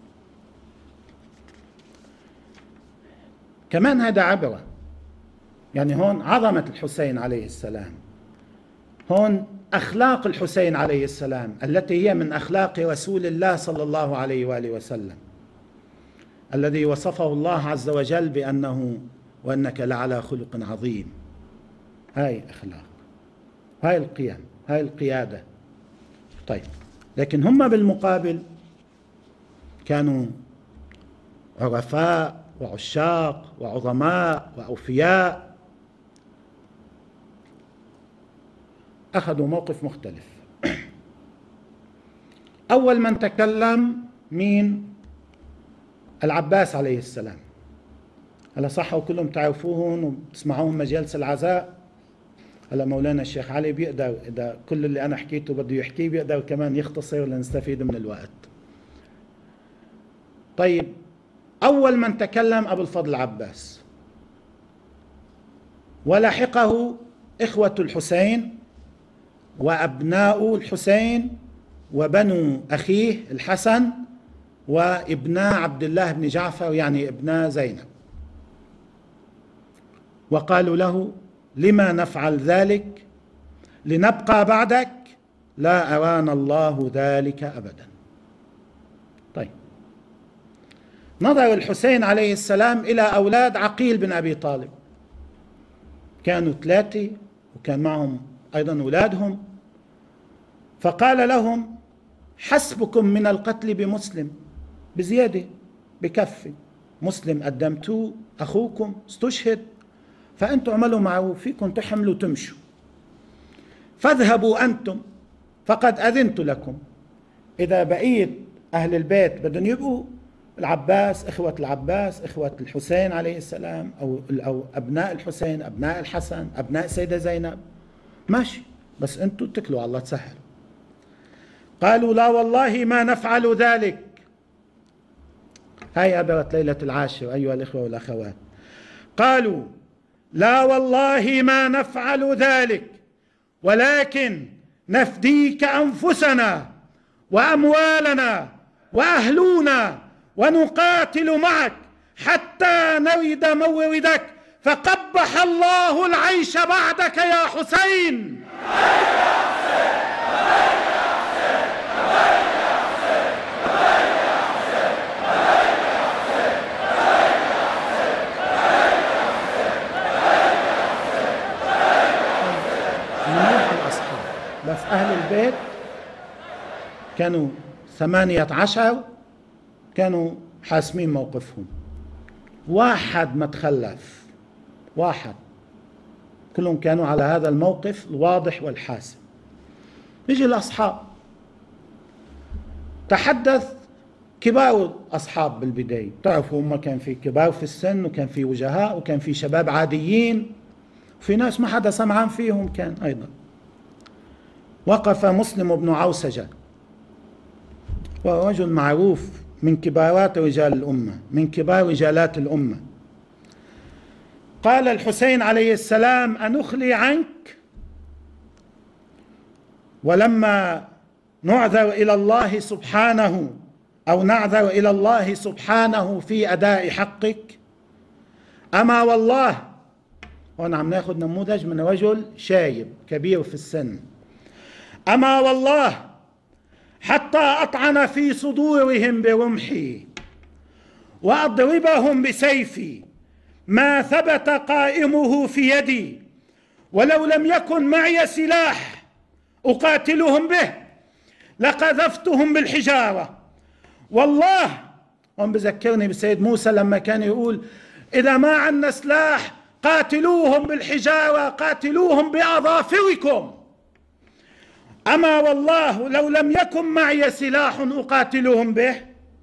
Speaker 1: كمان هذا عبرة، يعني هون عظمة الحسين عليه السلام، هون أخلاق الحسين عليه السلام التي هي من أخلاق رسول الله صلى الله عليه وآله وسلم، الذي وصفه الله عز وجل بأنه وأنك لعلى خلق عظيم. هاي أخلاق، هاي القيم، هاي القيادة. طيب لكن هم بالمقابل كانوا عرفاء وعشاق وعظماء وأوفياء، أخذوا موقف مختلف. أول من تكلم مين؟ العباس عليه السلام. هلا صح وكلهم تعرفوهم وبتسمعوهم مجالس العزاء. هلا مولانا الشيخ علي بيقدر إذا كل اللي أنا حكيته بده يحكيه بيقدر كمان يختصر لنستفيد من الوقت. طيب، أول من تكلم أبو الفضل العباس، ولحقه إخوة الحسين وأبناء الحسين وبنو أخيه الحسن وابناء عبد الله بن جعفر، يعني ابناء زينب، وقالوا له: لما نفعل ذلك؟ لنبقى بعدك؟ لا أرانا الله ذلك أبدا. طيب، نظر الحسين عليه السلام إلى أولاد عقيل بن أبي طالب، كانوا 3 وكان معهم أيضا أولادهم، فقال لهم: حسبكم من القتل بمسلم، بزيادة بكفي، مسلم قدمتوه أخوكم استشهد، فأنتم اعملوا معروف، فيكم تحملوا تمشوا، فاذهبوا أنتم فقد أذنت لكم. إذا بقية أهل البيت بدهم يبقوا العباس، إخوة العباس، إخوة الحسين عليه السلام، أو أبناء الحسين، أبناء الحسن، أبناء السيدة زينب، ماشي، بس أنتم اتكلوا على الله تسهل. قالوا: لا والله ما نفعل ذلك. هاي عبرت ليلة العاشر أيها الإخوة والأخوات. قالوا: لا والله ما نفعل ذلك، ولكن نفديك أنفسنا وأموالنا وأهلنا ونقاتل معك حتى نرد موردك، فقبح الله العيش بعدك يا حسين. بس أهل البيت كانوا 18 كانوا حاسمين موقفهم، واحد ما تخلف، واحد، كلهم كانوا على هذا الموقف الواضح والحاسم. يجي الأصحاب، تحدث كبار الأصحاب بالبداية، تعرفوا هم كان في كبار في السن وكان في وجهاء وكان في شباب عاديين وفي ناس ما حدا سمعان فيهم كان أيضا. وقف مسلم بن عوسجة، وهو رجل معروف من كبارات رجال الأمة، من كبار رجالات الأمة. قال الحسين عليه السلام: أنخلي عنك؟ ولما نعذر إلى الله سبحانه، أو نعذر إلى الله سبحانه في أداء حقك؟ أما والله، هون عم ناخذ نموذج من رجل شايب كبير في السن، أما والله حتى أطعن في صدورهم برمحي وأضربهم بسيفي ما ثبت قائمه في يدي، ولو لم يكن معي سلاح أقاتلهم به لقذفتهم بالحجارة. والله، هم بذكرني بسيد موسى لما كان يقول: إذا ما عندنا سلاح قاتلوهم بالحجارة، قاتلوهم بأظافركم. أما والله لو لم يكن معي سلاح أقاتلهم به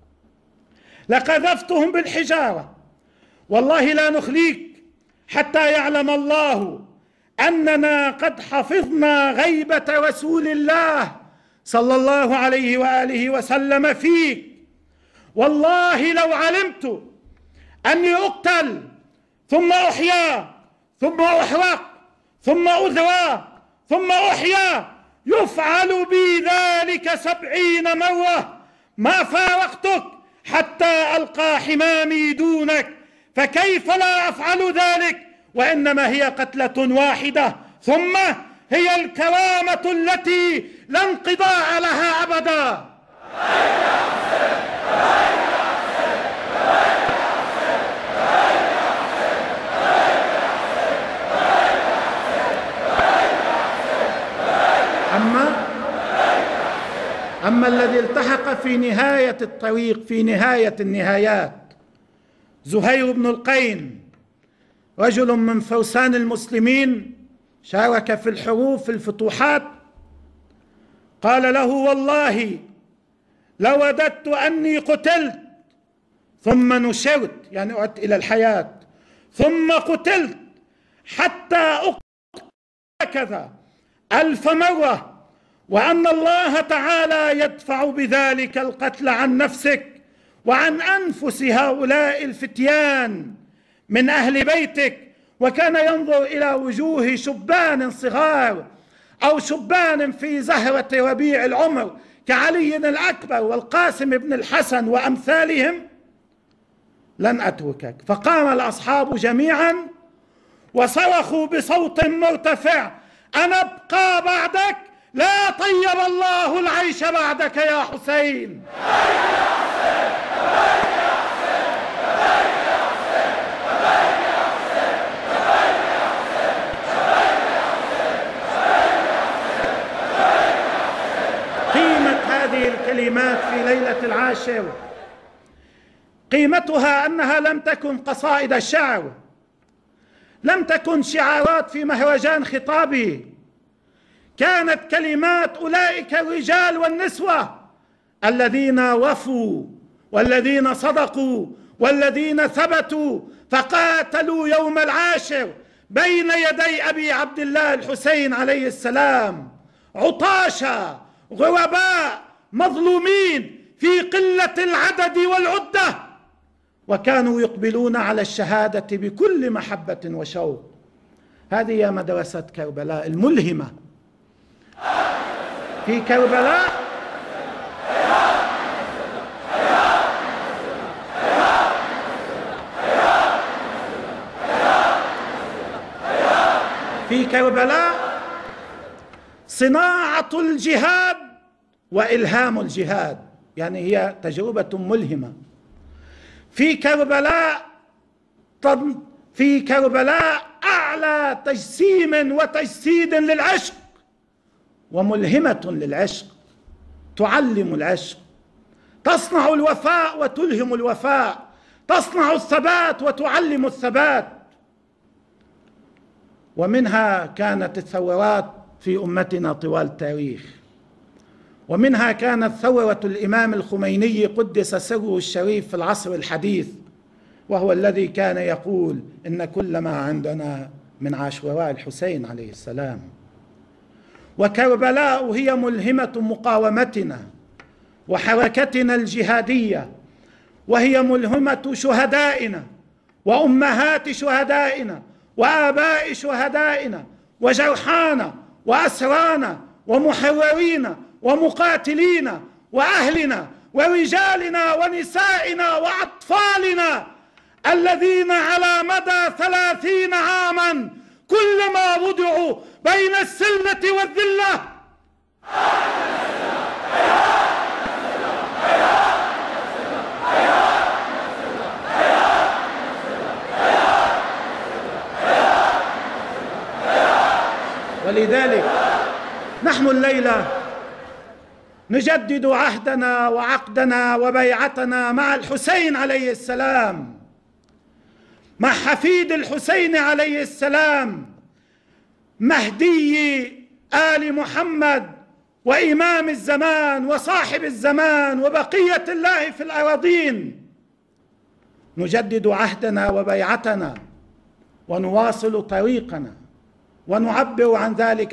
Speaker 1: لقذفتهم بالحجارة. والله لا نخليك حتى يعلم الله أننا قد حفظنا غيبة رسول الله صلى الله عليه وآله وسلم فيك. والله لو علمت أني أقتل ثم أحيا ثم أحرق ثم أذرى ثم أحيا يفعل بي ذلك 70 مرة ما فارقتك حتى ألقى حمامي دونك، فكيف لا أفعل ذلك؟ وإنما هي قتلة واحدة، ثم هي الكرامة التي لا انقضاء لها أبدا. أما الذي التحق في نهاية الطريق، في نهاية النهايات، زهير بن القين، رجل من فرسان المسلمين، شارك في الحروب في الفتوحات، قال له: والله لوددت أني قتلت ثم نشرت يعني عدت إلى الحياة، ثم قتلت حتى أقتل هكذا 1000 مرة، وأن الله تعالى يدفع بذلك القتل عن نفسك وعن أنفس هؤلاء الفتيان من أهل بيتك. وكان ينظر إلى وجوه شبان صغار أو شبان في زهرة ربيع العمر كعلي الأكبر والقاسم بن الحسن وأمثالهم: لن أتركك. فقام الأصحاب جميعا وصرخوا بصوت مرتفع: أنا أبقى بعدك، لا طيب الله العيش بعدك يا حسين. قيمة هذه الكلمات في ليلة العاشر قيمتها أنها لم تكن قصائد الشعر، لم تكن شعارات في مهرجان خطابي، كانت كلمات أولئك الرجال والنسوة الذين وفوا والذين صدقوا والذين ثبتوا فقاتلوا يوم العاشر بين يدي أبي عبد الله الحسين عليه السلام، عطاشا غرباء مظلومين في قلة العدد والعدة، وكانوا يقبلون على الشهادة بكل محبة وشوق. هذه هي مدرسة كربلاء الملهمة. في كربلاء صناعة الجهاد وإلهام الجهاد، يعني هي تجربة ملهمة. في كربلاء أعلى تجسيم وتجسيد للعشق وملهمة للعشق، تعلم العشق، تصنع الوفاء وتلهم الوفاء، تصنع الثبات وتعلم الثبات. ومنها كانت الثورات في أمتنا طوال التاريخ، ومنها كانت ثورة الإمام الخميني قدس سره الشريف في العصر الحديث، وهو الذي كان يقول إن كل ما عندنا من عاشوراء الحسين عليه السلام. وكربلاء هي ملهمة مقاومتنا وحركتنا الجهادية، وهي ملهمة شهدائنا وأمهات شهدائنا وآباء شهدائنا وجرحانا وأسرانا ومحررين ومقاتلين وأهلنا ورجالنا ونسائنا وأطفالنا الذين على مدى 30 عاما كلما وضعوا بين السلة والذلة ولذلك نحن الليلة نجدد عهدنا وعقدنا وبيعتنا مع الحسين عليه السلام، مع حفيد الحسين عليه السلام، مهدي آل محمد وإمام الزمان وصاحب الزمان وبقية الله في الأراضين. نجدد عهدنا وبيعتنا ونواصل طريقنا ونعبر عن ذلك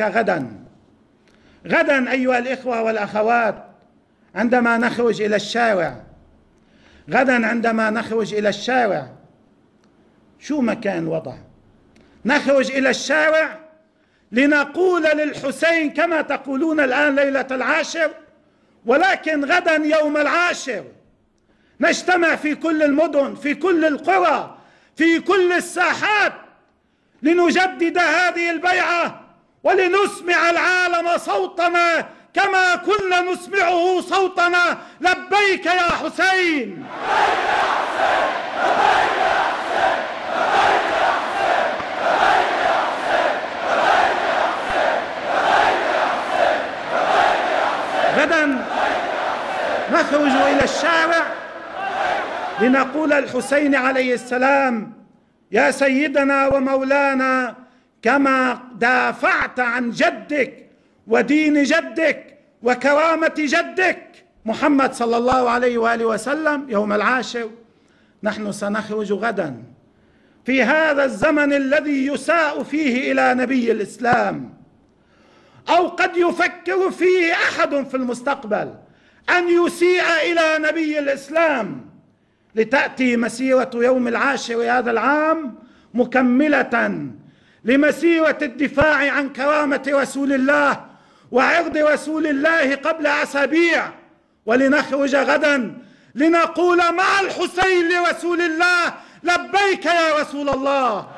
Speaker 1: غدا أيها الإخوة والأخوات عندما نخرج إلى الشارع، غدا عندما نخرج إلى الشارع شو مكان الوضع؟ نخرج إلى الشارع لنقول للحسين كما تقولون الآن ليلة العاشر، ولكن غدا يوم العاشر نجتمع في كل المدن، في كل القرى، في كل الساحات لنجدد هذه البيعة ولنسمع العالم صوتنا كما كنا نسمعه صوتنا: لبيك يا حسين، لبيك يا حسين، لبيك يا حسين، لبيك يا حسين، لبيك يا حسين، لبيك يا حسين، لبيك يا حسين، لبيك يا حسين. غدا نخرج إلى الشارع لنقول الحسين عليه السلام: يا سيدنا ومولانا، كما دافعت عن جدك ودين جدك وكرامة جدك محمد صلى الله عليه وآله وسلم يوم العاشر، نحن سنخرج غدا في هذا الزمن الذي يساء فيه إلى نبي الإسلام، أو قد يفكر فيه أحد في المستقبل أن يسيء إلى نبي الإسلام، لتأتي مسيرة يوم 10 هذا العام مكملة لمسيرة الدفاع عن كرامة رسول الله وعرض رسول الله قبل أسابيع، ولنخرج غدا لنقول مع الحسين لرسول الله: لبيك يا رسول الله.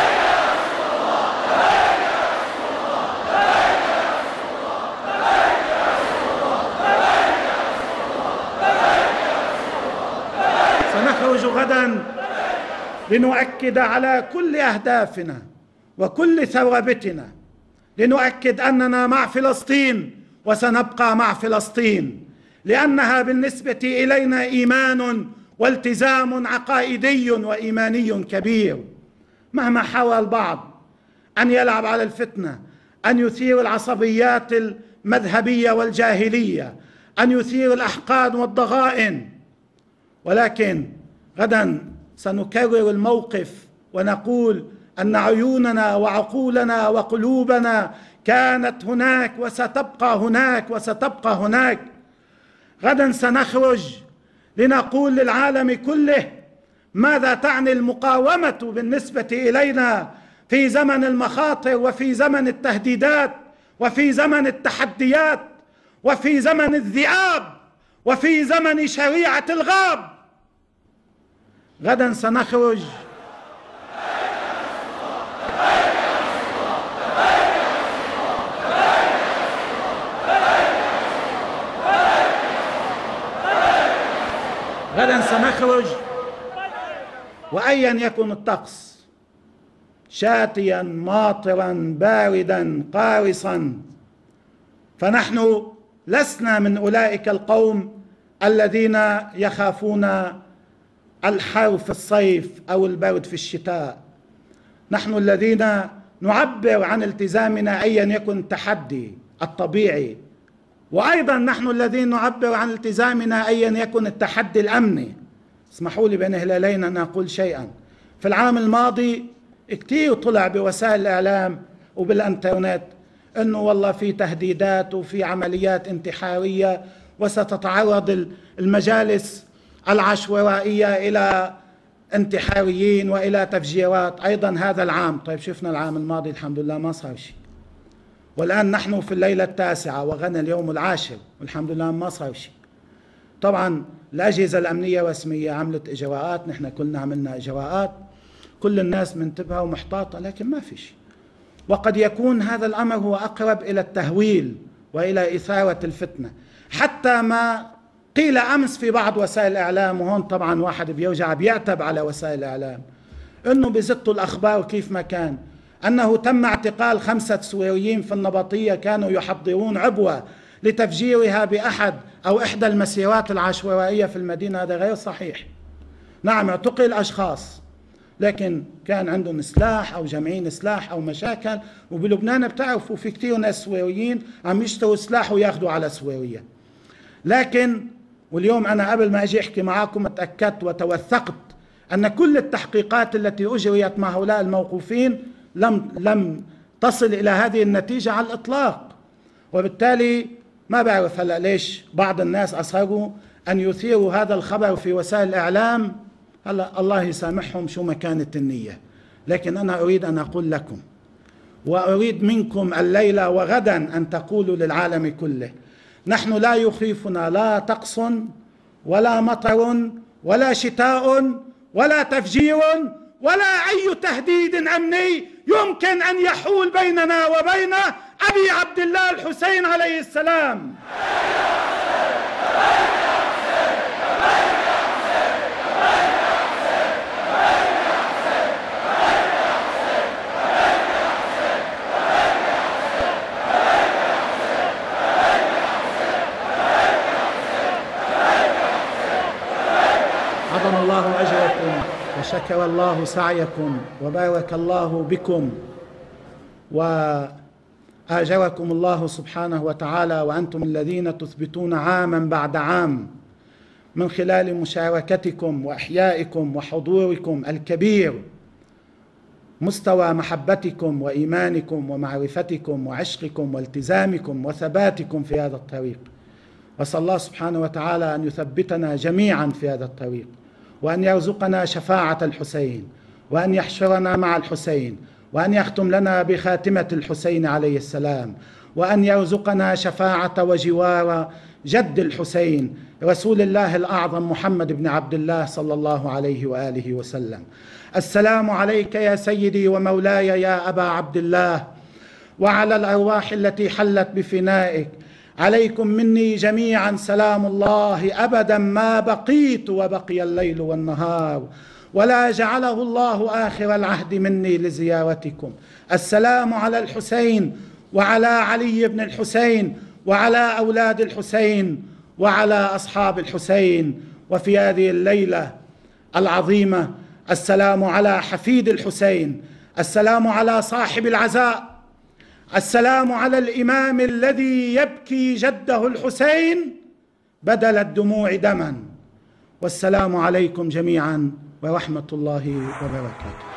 Speaker 1: سنخرج غدا لنؤكد على كل أهدافنا وكل ثوابتنا، لنؤكد أننا مع فلسطين وسنبقى مع فلسطين، لأنها بالنسبة إلينا إيمان والتزام عقائدي وإيماني كبير. مهما حاول البعض أن يلعب على الفتنة، أن يثير العصبيات المذهبية والجاهلية، أن يثير الأحقاد والضغائن، ولكن غدا سنكرر الموقف ونقول أن عيوننا وعقولنا وقلوبنا كانت هناك وستبقى هناك وستبقى هناك. غدا سنخرج لنقول للعالم كله ماذا تعني المقاومة بالنسبة إلينا في زمن المخاطر وفي زمن التهديدات وفي زمن التحديات وفي زمن الذئاب وفي زمن شريعة الغاب. غدا سنخرج وأيا يكن الطقس، شاتيا ماطرا باردا قارصا، فنحن لسنا من أولئك القوم الذين يخافون الحر في الصيف أو البرد في الشتاء. نحن الذين نعبر عن التزامنا أيا يكن التحدي الطبيعي، وأيضا نحن الذين نعبر عن التزامنا أيا يكن التحدي الأمني. اسمحوا لي بين هلالين أن أقول شيئا. في العام الماضي كتير طلع بوسائل الإعلام وبالإنترنت أنه والله في تهديدات وفي عمليات انتحارية وستتعرض المجالس العشوائية إلى انتحاريين وإلى تفجيرات أيضا هذا العام. طيب شفنا العام الماضي الحمد لله ما صار شيء، والآن نحن في الليلة 9 وغنى اليوم 10 والحمد لله ما صار شيء. طبعا الأجهزة الأمنية رسمية عملت إجراءات، نحن كلنا عملنا إجراءات، كل الناس منتبهة ومحتاطة، لكن ما في شيء. وقد يكون هذا الأمر هو أقرب إلى التهويل وإلى إثارة الفتنة، حتى ما قيل أمس في بعض وسائل الإعلام، وهون طبعا واحد بيرجع بيعتب على وسائل الإعلام أنه بزتوا الأخبار كيف ما كان، أنه تم اعتقال 5 سويريين في النبطية كانوا يحضرون عبوة لتفجيرها بأحد أو إحدى المسيرات العشوائية في المدينة. هذا غير صحيح. نعم اعتقل أشخاص، لكن كان عندهم سلاح أو جمعين سلاح أو مشاكل، وبلبنان بتعرفوا في كتير ناس سويريين عم يشتروا سلاح وياخذوا على سويرية. لكن واليوم أنا قبل ما أجي أحكي معكم اتأكدت وتوثقت أن كل التحقيقات التي أجريت مع هؤلاء الموقوفين لم تصل إلى هذه النتيجة على الإطلاق. وبالتالي ما بعرف هلأ ليش بعض الناس أصروا أن يثيروا هذا الخبر في وسائل الإعلام. هلأ الله يسامحهم شو ما كانت النية، لكن أنا أريد أن أقول لكم وأريد منكم الليلة وغدا أن تقولوا للعالم كله: نحن لا يخيفنا لا طقس ولا مطر ولا شتاء ولا تفجير ولا أي تهديد أمني يمكن أن يحول بيننا وبين أبي عبد الله الحسين عليه السلام. عظم الله أجركم وشكر الله سعيكم وبارك الله بكم وآجركم الله سبحانه وتعالى، وأنتم الذين تثبتون عاما بعد عام من خلال مشاركتكم وإحيائكم وحضوركم الكبير مستوى محبتكم وإيمانكم ومعرفتكم وعشقكم والتزامكم وثباتكم في هذا الطريق. وأسأل الله سبحانه وتعالى أن يثبتنا جميعا في هذا الطريق، وأن يرزقنا شفاعة الحسين، وأن يحشرنا مع الحسين، وأن يختم لنا بخاتمة الحسين عليه السلام، وأن يرزقنا شفاعة وجوار جد الحسين رسول الله الأعظم محمد بن عبد الله صلى الله عليه وآله وسلم. السلام عليك يا سيدي ومولاي يا أبا عبد الله، وعلى الأرواح التي حلت بفنائك. عليكم مني جميعا سلام الله أبدا ما بقيت وبقي الليل والنهار، ولا جعله الله آخر العهد مني لزيارتكم. السلام على الحسين وعلى علي بن الحسين وعلى أولاد الحسين وعلى أصحاب الحسين. وفي هذه الليلة العظيمة السلام على حفيد الحسين، السلام على صاحب العزاء، السلام على الإمام الذي يبكي جده الحسين بدل الدموع دما. والسلام عليكم جميعا ورحمة الله وبركاته.